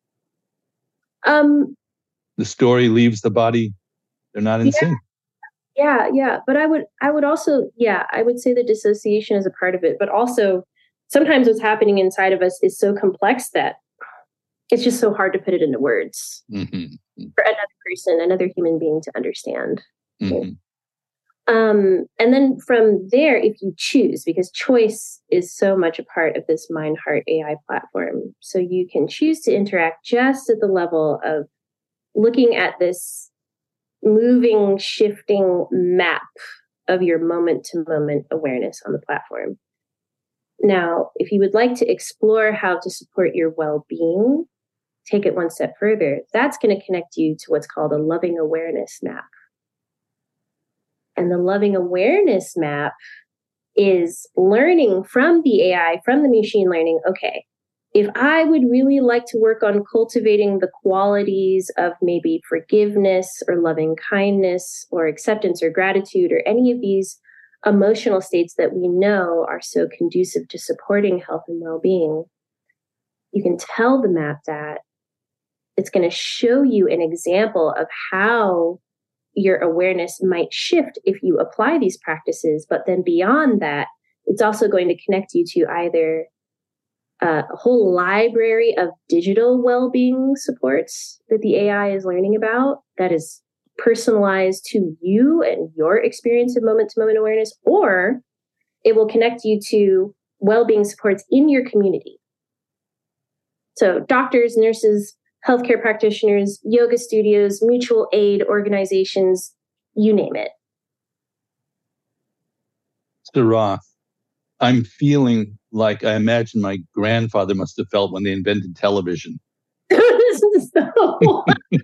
Um,
the story leaves the body. They're not in
yeah,
sync.
Yeah, yeah. But I would, I would also, yeah, I would say that dissociation is a part of it. But also, sometimes what's happening inside of us is so complex that it's just so hard to put it into words mm-hmm. for another person, another human being to understand. Mm-hmm. Um, and then from there, if you choose, because choice is so much a part of this Mind Heart A I platform, so you can choose to interact just at the level of looking at this moving, shifting map of your moment-to-moment awareness on the platform. Now, if you would like to explore how to support your well-being, take it one step further, that's going to connect you to what's called a loving awareness map. And the loving awareness map is learning from the A I, from the machine learning, okay, if I would really like to work on cultivating the qualities of maybe forgiveness or loving kindness or acceptance or gratitude or any of these emotional states that we know are so conducive to supporting health and well-being, you can tell the map that. It's going to show you an example of how your awareness might shift if you apply these practices. But then beyond that, it's also going to connect you to either uh, a whole library of digital well-being supports that the A I is learning about that is personalized to you and your experience of moment-to-moment awareness, or it will connect you to well-being supports in your community. So doctors, nurses, healthcare practitioners, yoga studios, mutual aid organizations, you name it.
Mister Roth, I'm feeling like I imagine my grandfather must have felt when they invented television.
listen to so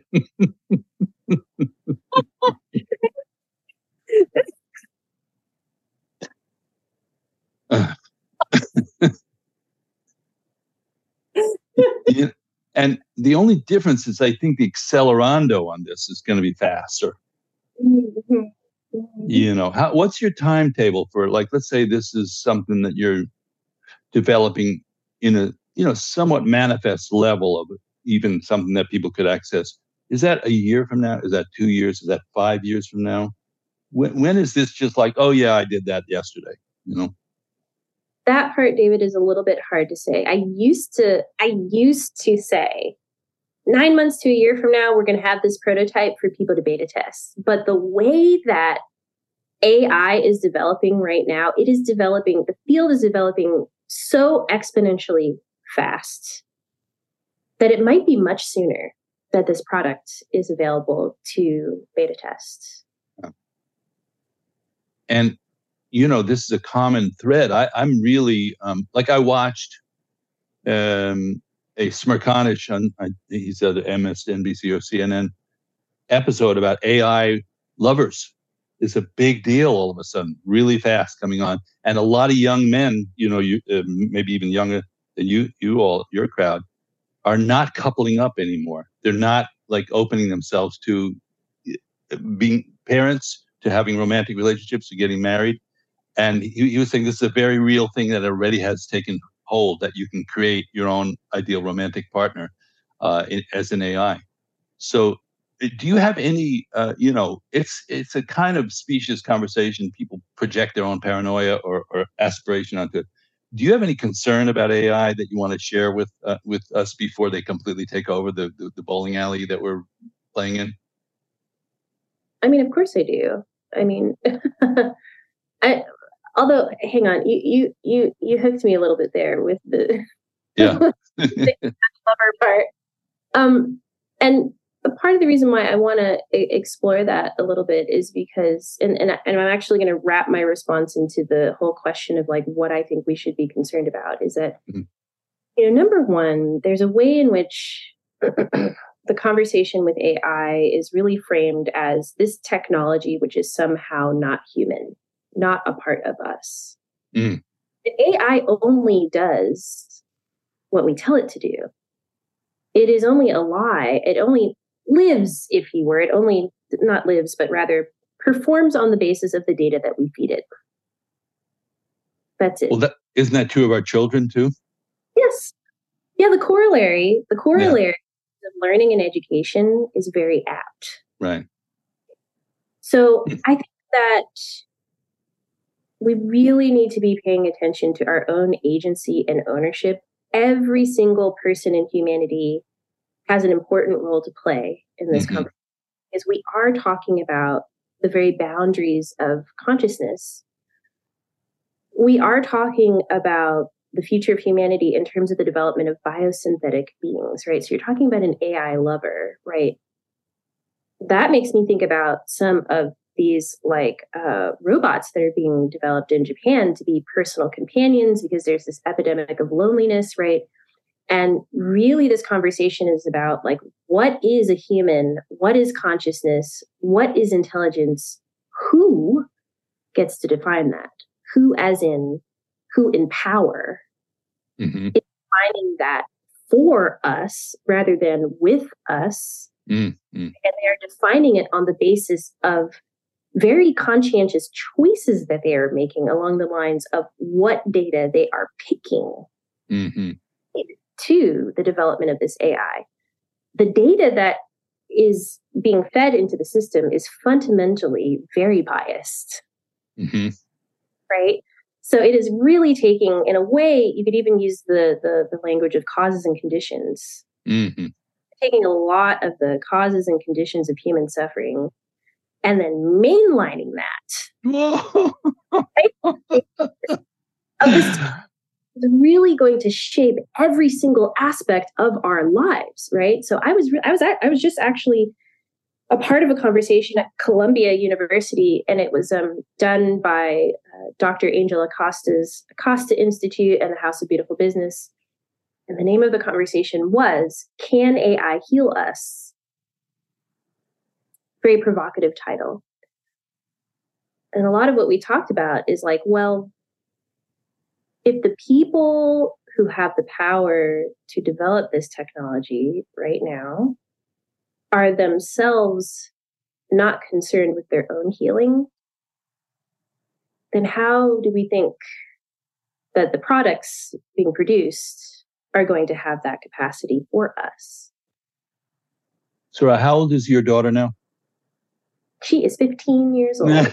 Yeah, and the only difference is I think the accelerando on this is going to be faster.
Mm-hmm.
You know, how, what's your timetable for, like, let's say this is something that you're developing in a, you know, somewhat manifest level of even something that people could access. Is that a year from now? Is that two years? Is that five years from now? When, when is this just like, oh yeah, I did that yesterday, you know?
That part, David, is a little bit hard to say. I used to, I used to say, nine months to a year from now, we're going to have this prototype for people to beta test. But the way that A I is developing right now, it is developing, the field is developing so exponentially fast that it might be much sooner that this product is available to beta test.
And you know, this is a common thread. I, I'm really, um, like I watched um, a Smerconish, on, I, he's at M S N B C or C N N, episode about A I lovers. It's a big deal all of a sudden, really fast coming on. And a lot of young men, you know, you uh, maybe even younger than you, you all, your crowd, are not coupling up anymore. They're not like opening themselves to being parents, to having romantic relationships, to getting married. And he, he was saying this is a very real thing that already has taken hold, that you can create your own ideal romantic partner uh, in, as an A I. So do you have any, uh, you know, it's it's a kind of specious conversation. People project their own paranoia or, or aspiration onto it. Do you have any concern about A I that you want to share with uh, with us before they completely take over the, the, the bowling alley that we're playing in?
I mean, of course I do. I mean, I... Although, hang on, you you you you hooked me a little bit there with the
yeah
the lover part. Um, and part of the reason why I want to explore that a little bit is because, and and, and I'm actually going to wrap my response into the whole question of like what I think we should be concerned about. Is that mm-hmm. you know, number one, there's a way in which the conversation with A I is really framed as this technology which is somehow not human, not a part of us.
Mm.
A I only does what we tell it to do. It is only a lie. It only lives, if you were. It only, not lives, but rather performs on the basis of the data that we feed it. That's it.
Well, that, isn't that true of our children too?
Yes. Yeah, the corollary, the corollary yeah. of learning and education is very apt.
Right.
So I think that we really need to be paying attention to our own agency and ownership. Every single person in humanity has an important role to play in this mm-hmm. conversation, because we are talking about the very boundaries of consciousness. We are talking about the future of humanity in terms of the development of biosynthetic beings, right? So you're talking about an A I lover, right? That makes me think about some of these like uh, robots that are being developed in Japan to be personal companions, because there's this epidemic of loneliness, right? And really this conversation is about like, what is a human? What is consciousness? What is intelligence? Who gets to define that? Who as in, who in power
mm-hmm.
is defining that for us rather than with us?
Mm-hmm.
And they are defining it on the basis of very conscientious choices that they are making along the lines of what data they are picking
mm-hmm.
to the development of this A I. The data that is being fed into the system is fundamentally very biased,
mm-hmm.
right? So it is really taking, in a way, you could even use the, the, the language of causes and conditions,
mm-hmm.
taking a lot of the causes and conditions of human suffering and then mainlining that. Of this is really going to shape every single aspect of our lives, right? So I was, I was, I was just actually a part of a conversation at Columbia University, and it was um, done by uh, Doctor Angel Acosta's Acosta Institute and the House of Beautiful Business. And the name of the conversation was, Can A I Heal Us? Very provocative title. And a lot of what we talked about is like, well, if the people who have the power to develop this technology right now are themselves not concerned with their own healing, then how do we think that the products being produced are going to have that capacity for us?
So how old is your daughter now?
She is fifteen years old.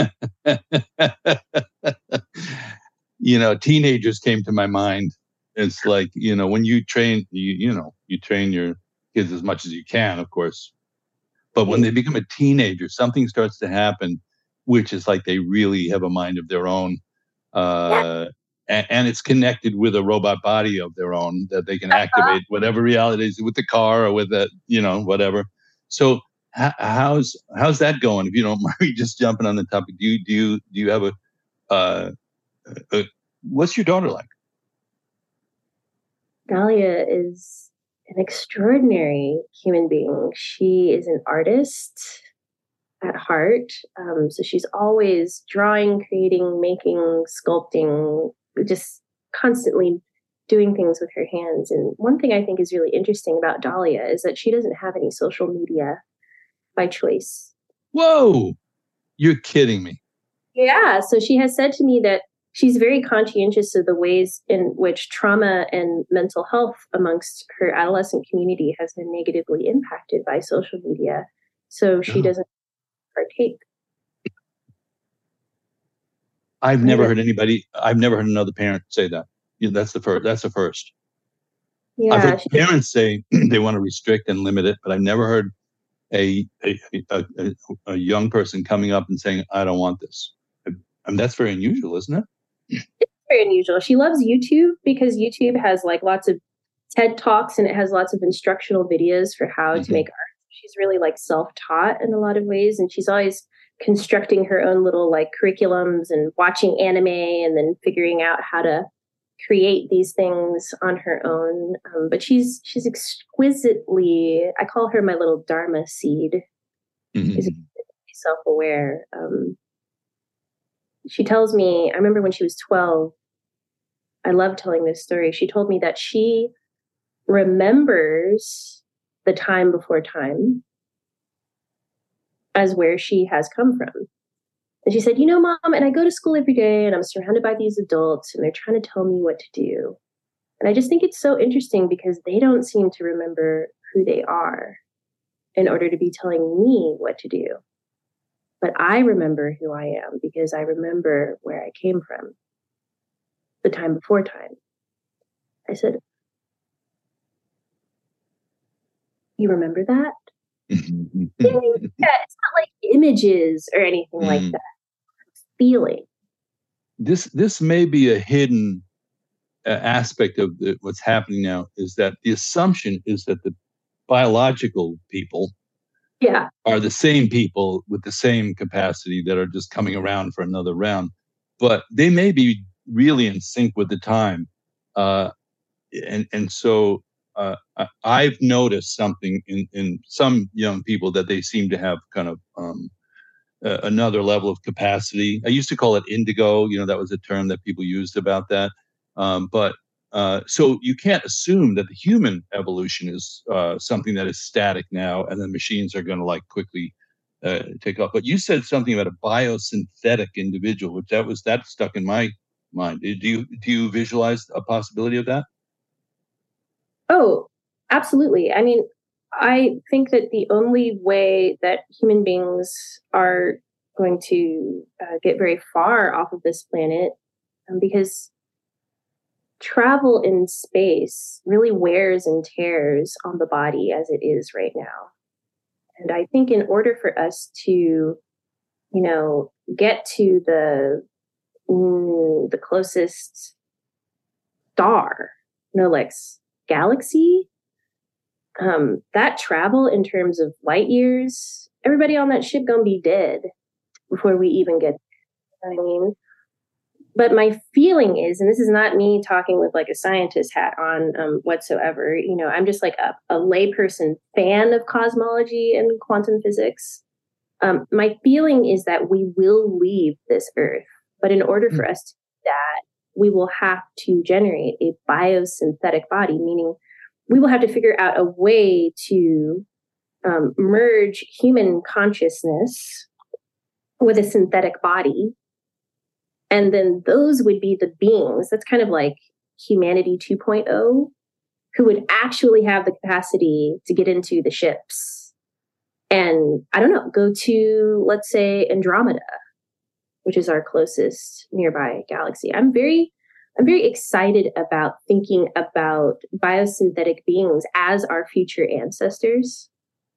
You know, teenagers came to my mind. It's like, you know, when you train, you, you know, you train your kids as much as you can, of course. But when they become a teenager, something starts to happen, which is like they really have a mind of their own. Uh, and, and it's connected with a robot body of their own that they can activate whatever reality is with the car or with the, you know, whatever. So h- how's how's that going? If you don't mind just jumping on the topic, do you do you do you have a, uh, a what's your daughter like?
Dahlia is an extraordinary human being. She is an artist at heart. Um, so she's always drawing, creating, making, sculpting, just constantly doing things with her hands. And one thing I think is really interesting about Dahlia is that she doesn't have any social media by choice.
Whoa, you're kidding me.
Yeah. So she has said to me that she's very conscientious of the ways in which trauma and mental health amongst her adolescent community has been negatively impacted by social media. So she oh. doesn't partake.
I've never heard anybody, I've never heard another parent say that. Yeah, that's the first. That's the first.
Yeah,
I've heard she, parents say they want to restrict and limit it, but I've never heard a a, a, a, a young person coming up and saying, I don't want this. I mean, that's very unusual, isn't it?
It's very unusual. She loves YouTube because YouTube has like lots of TED Talks and it has lots of instructional videos for how mm-hmm. to make art. She's really like self-taught in a lot of ways. And she's always constructing her own little like curriculums and watching anime and then figuring out how to create these things on her own. Um, but she's she's exquisitely, I call her my little Dharma seed. Mm-hmm. She's self-aware. Um, she tells me, I remember when she was twelve, I love telling this story. She told me that she remembers the time before time as where she has come from. And she said, you know, Mom, and I go to school every day and I'm surrounded by these adults and they're trying to tell me what to do. And I just think it's so interesting because they don't seem to remember who they are in order to be telling me what to do. But I remember who I am because I remember where I came from, the time before time. I said, you remember that? Yeah, it's not like images or anything mm. like that. Feeling.
This this may be a hidden uh, aspect of the, what's happening now is that the assumption is that the biological people
yeah.
are the same people with the same capacity that are just coming around for another round. But they may be really in sync with the time. Uh, and, and so uh, I've noticed something in, in some young people that they seem to have kind of um, uh, another level of capacity. I used to call it indigo. You know, that was a term that people used about that. Um, but Uh, so you can't assume that the human evolution is uh, something that is static now, and then machines are going to like quickly uh, take off. But you said something about a biosynthetic individual, which that was that stuck in my mind. Do you do you visualize a possibility of that?
Oh, absolutely. I mean, I think that the only way that human beings are going to uh, get very far off of this planet, um, because travel in space really wears and tears on the body as it is right now. And I think in order for us to, you know, get to the mm, the closest star, no, like galaxy, um, that travel in terms of light years, everybody on that ship gonna be dead before we even get there. You know what I mean? but my feeling is, and this is not me talking with like a scientist hat on um, whatsoever, you know, I'm just like a, a layperson fan of cosmology and quantum physics. Um, my feeling is that we will leave this Earth, but in order for us to do that, we will have to generate a biosynthetic body, meaning we will have to figure out a way to um, merge human consciousness with a synthetic body. And then those would be the beings. That's kind of like humanity two point oh, who would actually have the capacity to get into the ships and, I don't know, go to, let's say, Andromeda, which is our closest nearby galaxy. I'm very, I'm very excited about thinking about biosynthetic beings as our future ancestors.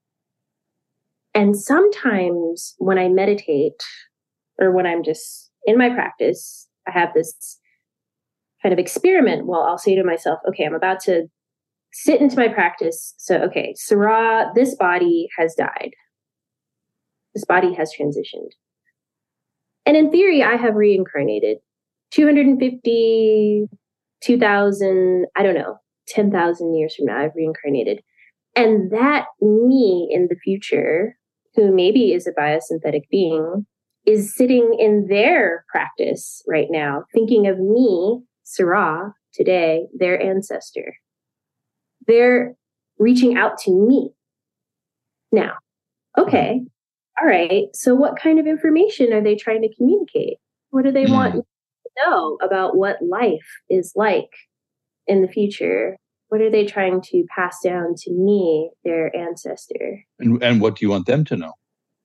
And sometimes when I meditate or when I'm just in my practice, I have this kind of experiment. Well, I'll say to myself, okay, I'm about to sit into my practice. So, okay, Sarah, this body has died. This body has transitioned. And in theory, I have reincarnated two hundred fifty, two thousand, I don't know, ten thousand years from now, I've reincarnated. And that me in the future, who maybe is a biosynthetic being, is sitting in their practice right now, thinking of me, Sarah, today, their ancestor. They're reaching out to me. Now, okay, all right, so what kind of information are they trying to communicate? What do they mm. want to know about what life is like in the future? What are they trying to pass down to me, their ancestor?
And, and what do you want them to know?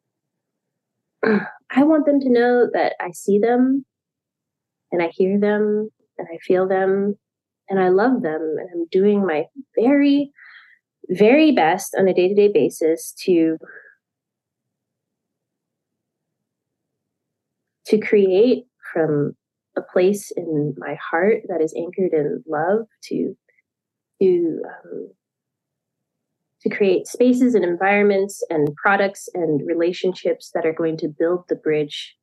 I want them to know that I see them and I hear them and I feel them and I love them. And I'm doing my very, very best on a day-to-day basis to, to create from a place in my heart that is anchored in love to, to, um, to create spaces and environments and products and relationships that are going to build the bridge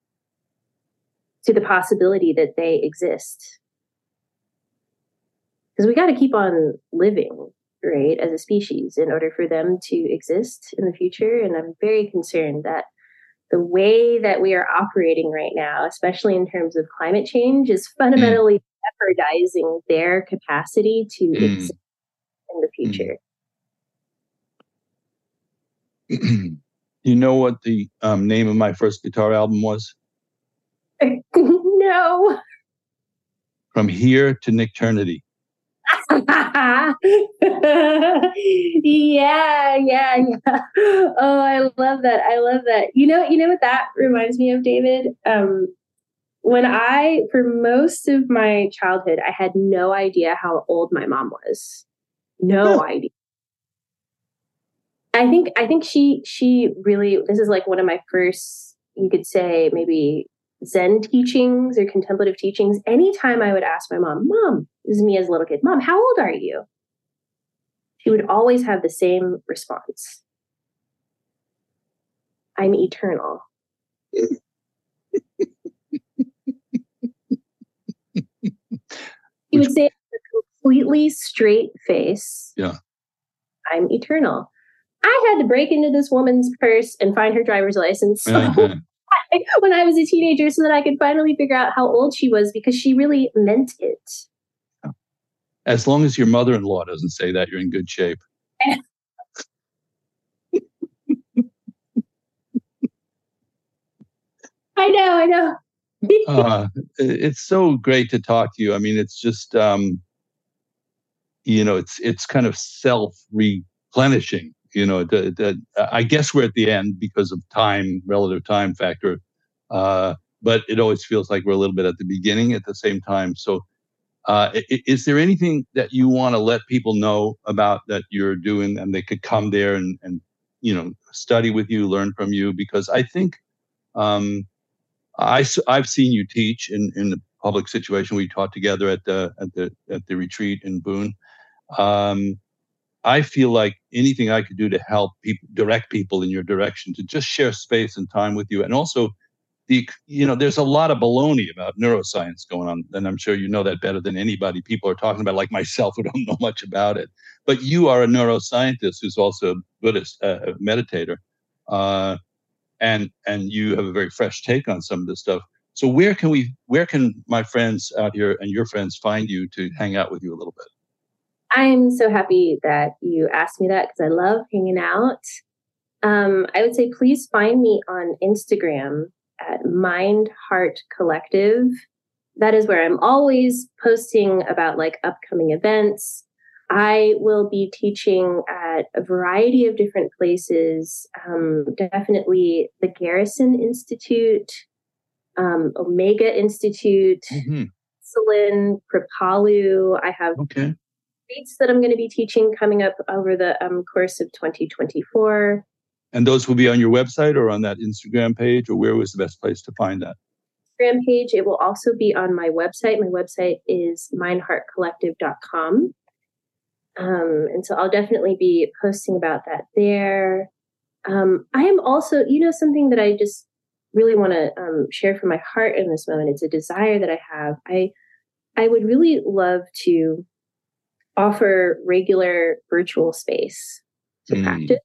to the possibility that they exist. Because we got to keep on living, right, as a species in order for them to exist in the future. And I'm very concerned that the way that we are operating right now, especially in terms of climate change, is fundamentally mm. jeopardizing their capacity to mm. exist in the future. Mm.
You know what the um, name of my first guitar album was?
No.
From Here to Nicternity.
yeah, yeah, yeah. Oh, I love that. I love that. You know, you know what that reminds me of, David? Um, when I, for most of my childhood, I had no idea how old my mom was. No idea. I think I think she she really, this is like one of my first, you could say, maybe Zen teachings or contemplative teachings. Anytime I would ask my mom, Mom, this is me as a little kid, Mom, how old are you? She would always have the same response. I'm eternal. He would say it with a completely straight face.
Yeah.
I'm eternal. I had to break into this woman's purse and find her driver's license uh-huh. when I was a teenager so that I could finally figure out how old she was, because she really meant it.
As long as your mother-in-law doesn't say that, you're in good shape.
I know, I know.
uh, it's so great to talk to you. I mean, it's just, um, you know, it's it's kind of self-replenishing. You know, the, the, I guess we're at the end because of time, relative time factor. Uh, but it always feels like we're a little bit at the beginning at the same time. So uh, is there anything that you want to let people know about that you're doing, and they could come there and, and you know, study with you, learn from you? Because I think um, I, I've seen you teach in, in the public situation. We taught together at the at the at the retreat in Boone. Um, I feel like anything I could do to help people, direct people in your direction, to just share space and time with you, and also the, you know, there's a lot of baloney about neuroscience going on, and I'm sure you know that better than anybody. People are talking about, like myself, who don't know much about it. But you are a neuroscientist who's also a Buddhist uh, meditator, uh, and and you have a very fresh take on some of this stuff. So where can we, where can my friends out here and your friends find you to hang out with you a little bit?
I'm so happy that you asked me that because I love hanging out. Um, I would say please find me on Instagram at Mind Heart Collective. That is where I'm always posting about like upcoming events. I will be teaching at a variety of different places, um, definitely the Garrison Institute, um, Omega Institute, mm-hmm. Selen, Kripalu. I have
okay.
retreats that I'm going to be teaching coming up over the um, course of twenty twenty-four.
And those will be on your website or on that Instagram page, or where was the best place to find that?
Instagram page. It will also be on my website. My website is mind heart collective dot com. Um, and so I'll definitely be posting about that there. Um, I am also, you know, something that I just really want to um, share from my heart in this moment. It's a desire that I have. I, I would really love to offer regular virtual space to mm. practice.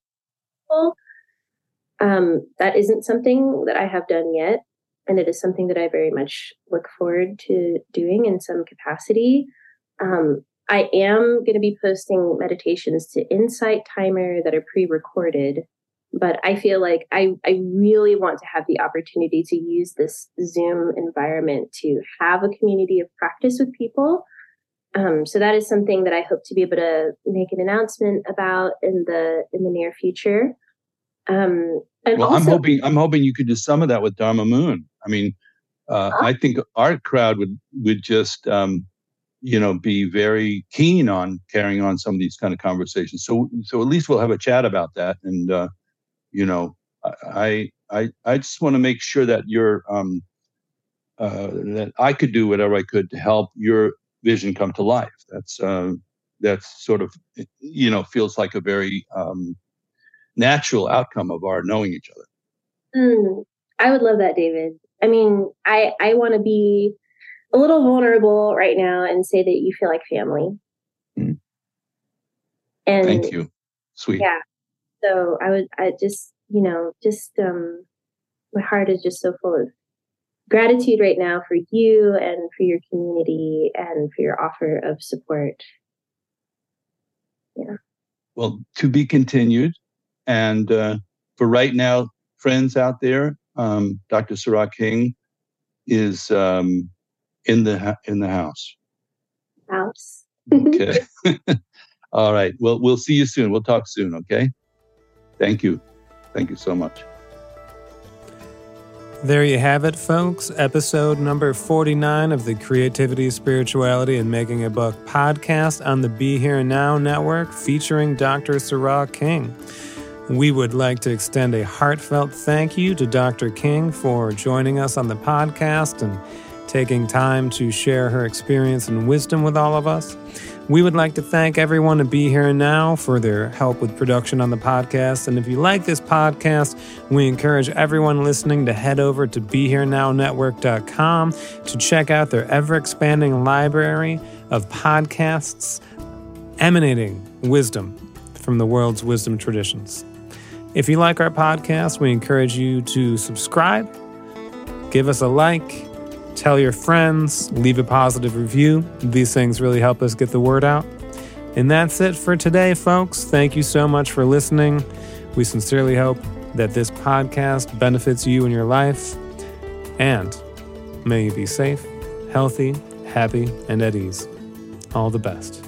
Um, that isn't something that I have done yet. And it is something that I very much look forward to doing in some capacity. Um, I am going to be posting meditations to Insight Timer that are pre-recorded, but I feel like I, I really want to have the opportunity to use this Zoom environment to have a community of practice with people. Um, so that is something that I hope to be able to make an announcement about in the in the near future. Um, and
well,
also,
I'm hoping I'm hoping you could do some of that with Dharma Moon. I mean, uh, uh, I think our crowd would would just um, you know be very keen on carrying on some of these kind of conversations. So so at least we'll have a chat about that. And uh, you know, I I I just want to make sure that you're um, uh, that I could do whatever I could to help your vision come to life. That's uh, that's sort of, you know, feels like a very um, natural outcome of our knowing each other.
Mm, I would love that, David. I mean, I, I want to be a little vulnerable right now and say that you feel like family.
Mm.
And
thank you. Sweet.
Yeah. So I would, I just, you know, just, um, my heart is just so full of gratitude right now for you and for your community and for your offer of support. Yeah.
Well, to be continued. And uh, for right now, friends out there, um, Doctor Sarah King is um, in the ha- in the house.
House.
Okay. All right. Well, we'll see you soon. We'll talk soon. Okay. Thank you. Thank you so much.
There you have it, folks. Episode number forty-nine of the Creativity, Spirituality, and Making a Buck podcast on the Be Here Now Network, featuring Doctor Sarah King. We would like to extend a heartfelt thank you to Doctor King for joining us on the podcast and taking time to share her experience and wisdom with all of us. We would like to thank everyone to Be Here Now for their help with production on the podcast. And if you like this podcast, we encourage everyone listening to head over to be here now network dot com to check out their ever-expanding library of podcasts emanating wisdom from the world's wisdom traditions. If you like our podcast, we encourage you to subscribe, give us a like, tell your friends, leave a positive review. These things really help us get the word out. And that's it for today, folks. Thank you so much for listening. We sincerely hope that this podcast benefits you in your life. And may you be safe, healthy, happy, and at ease. All the best.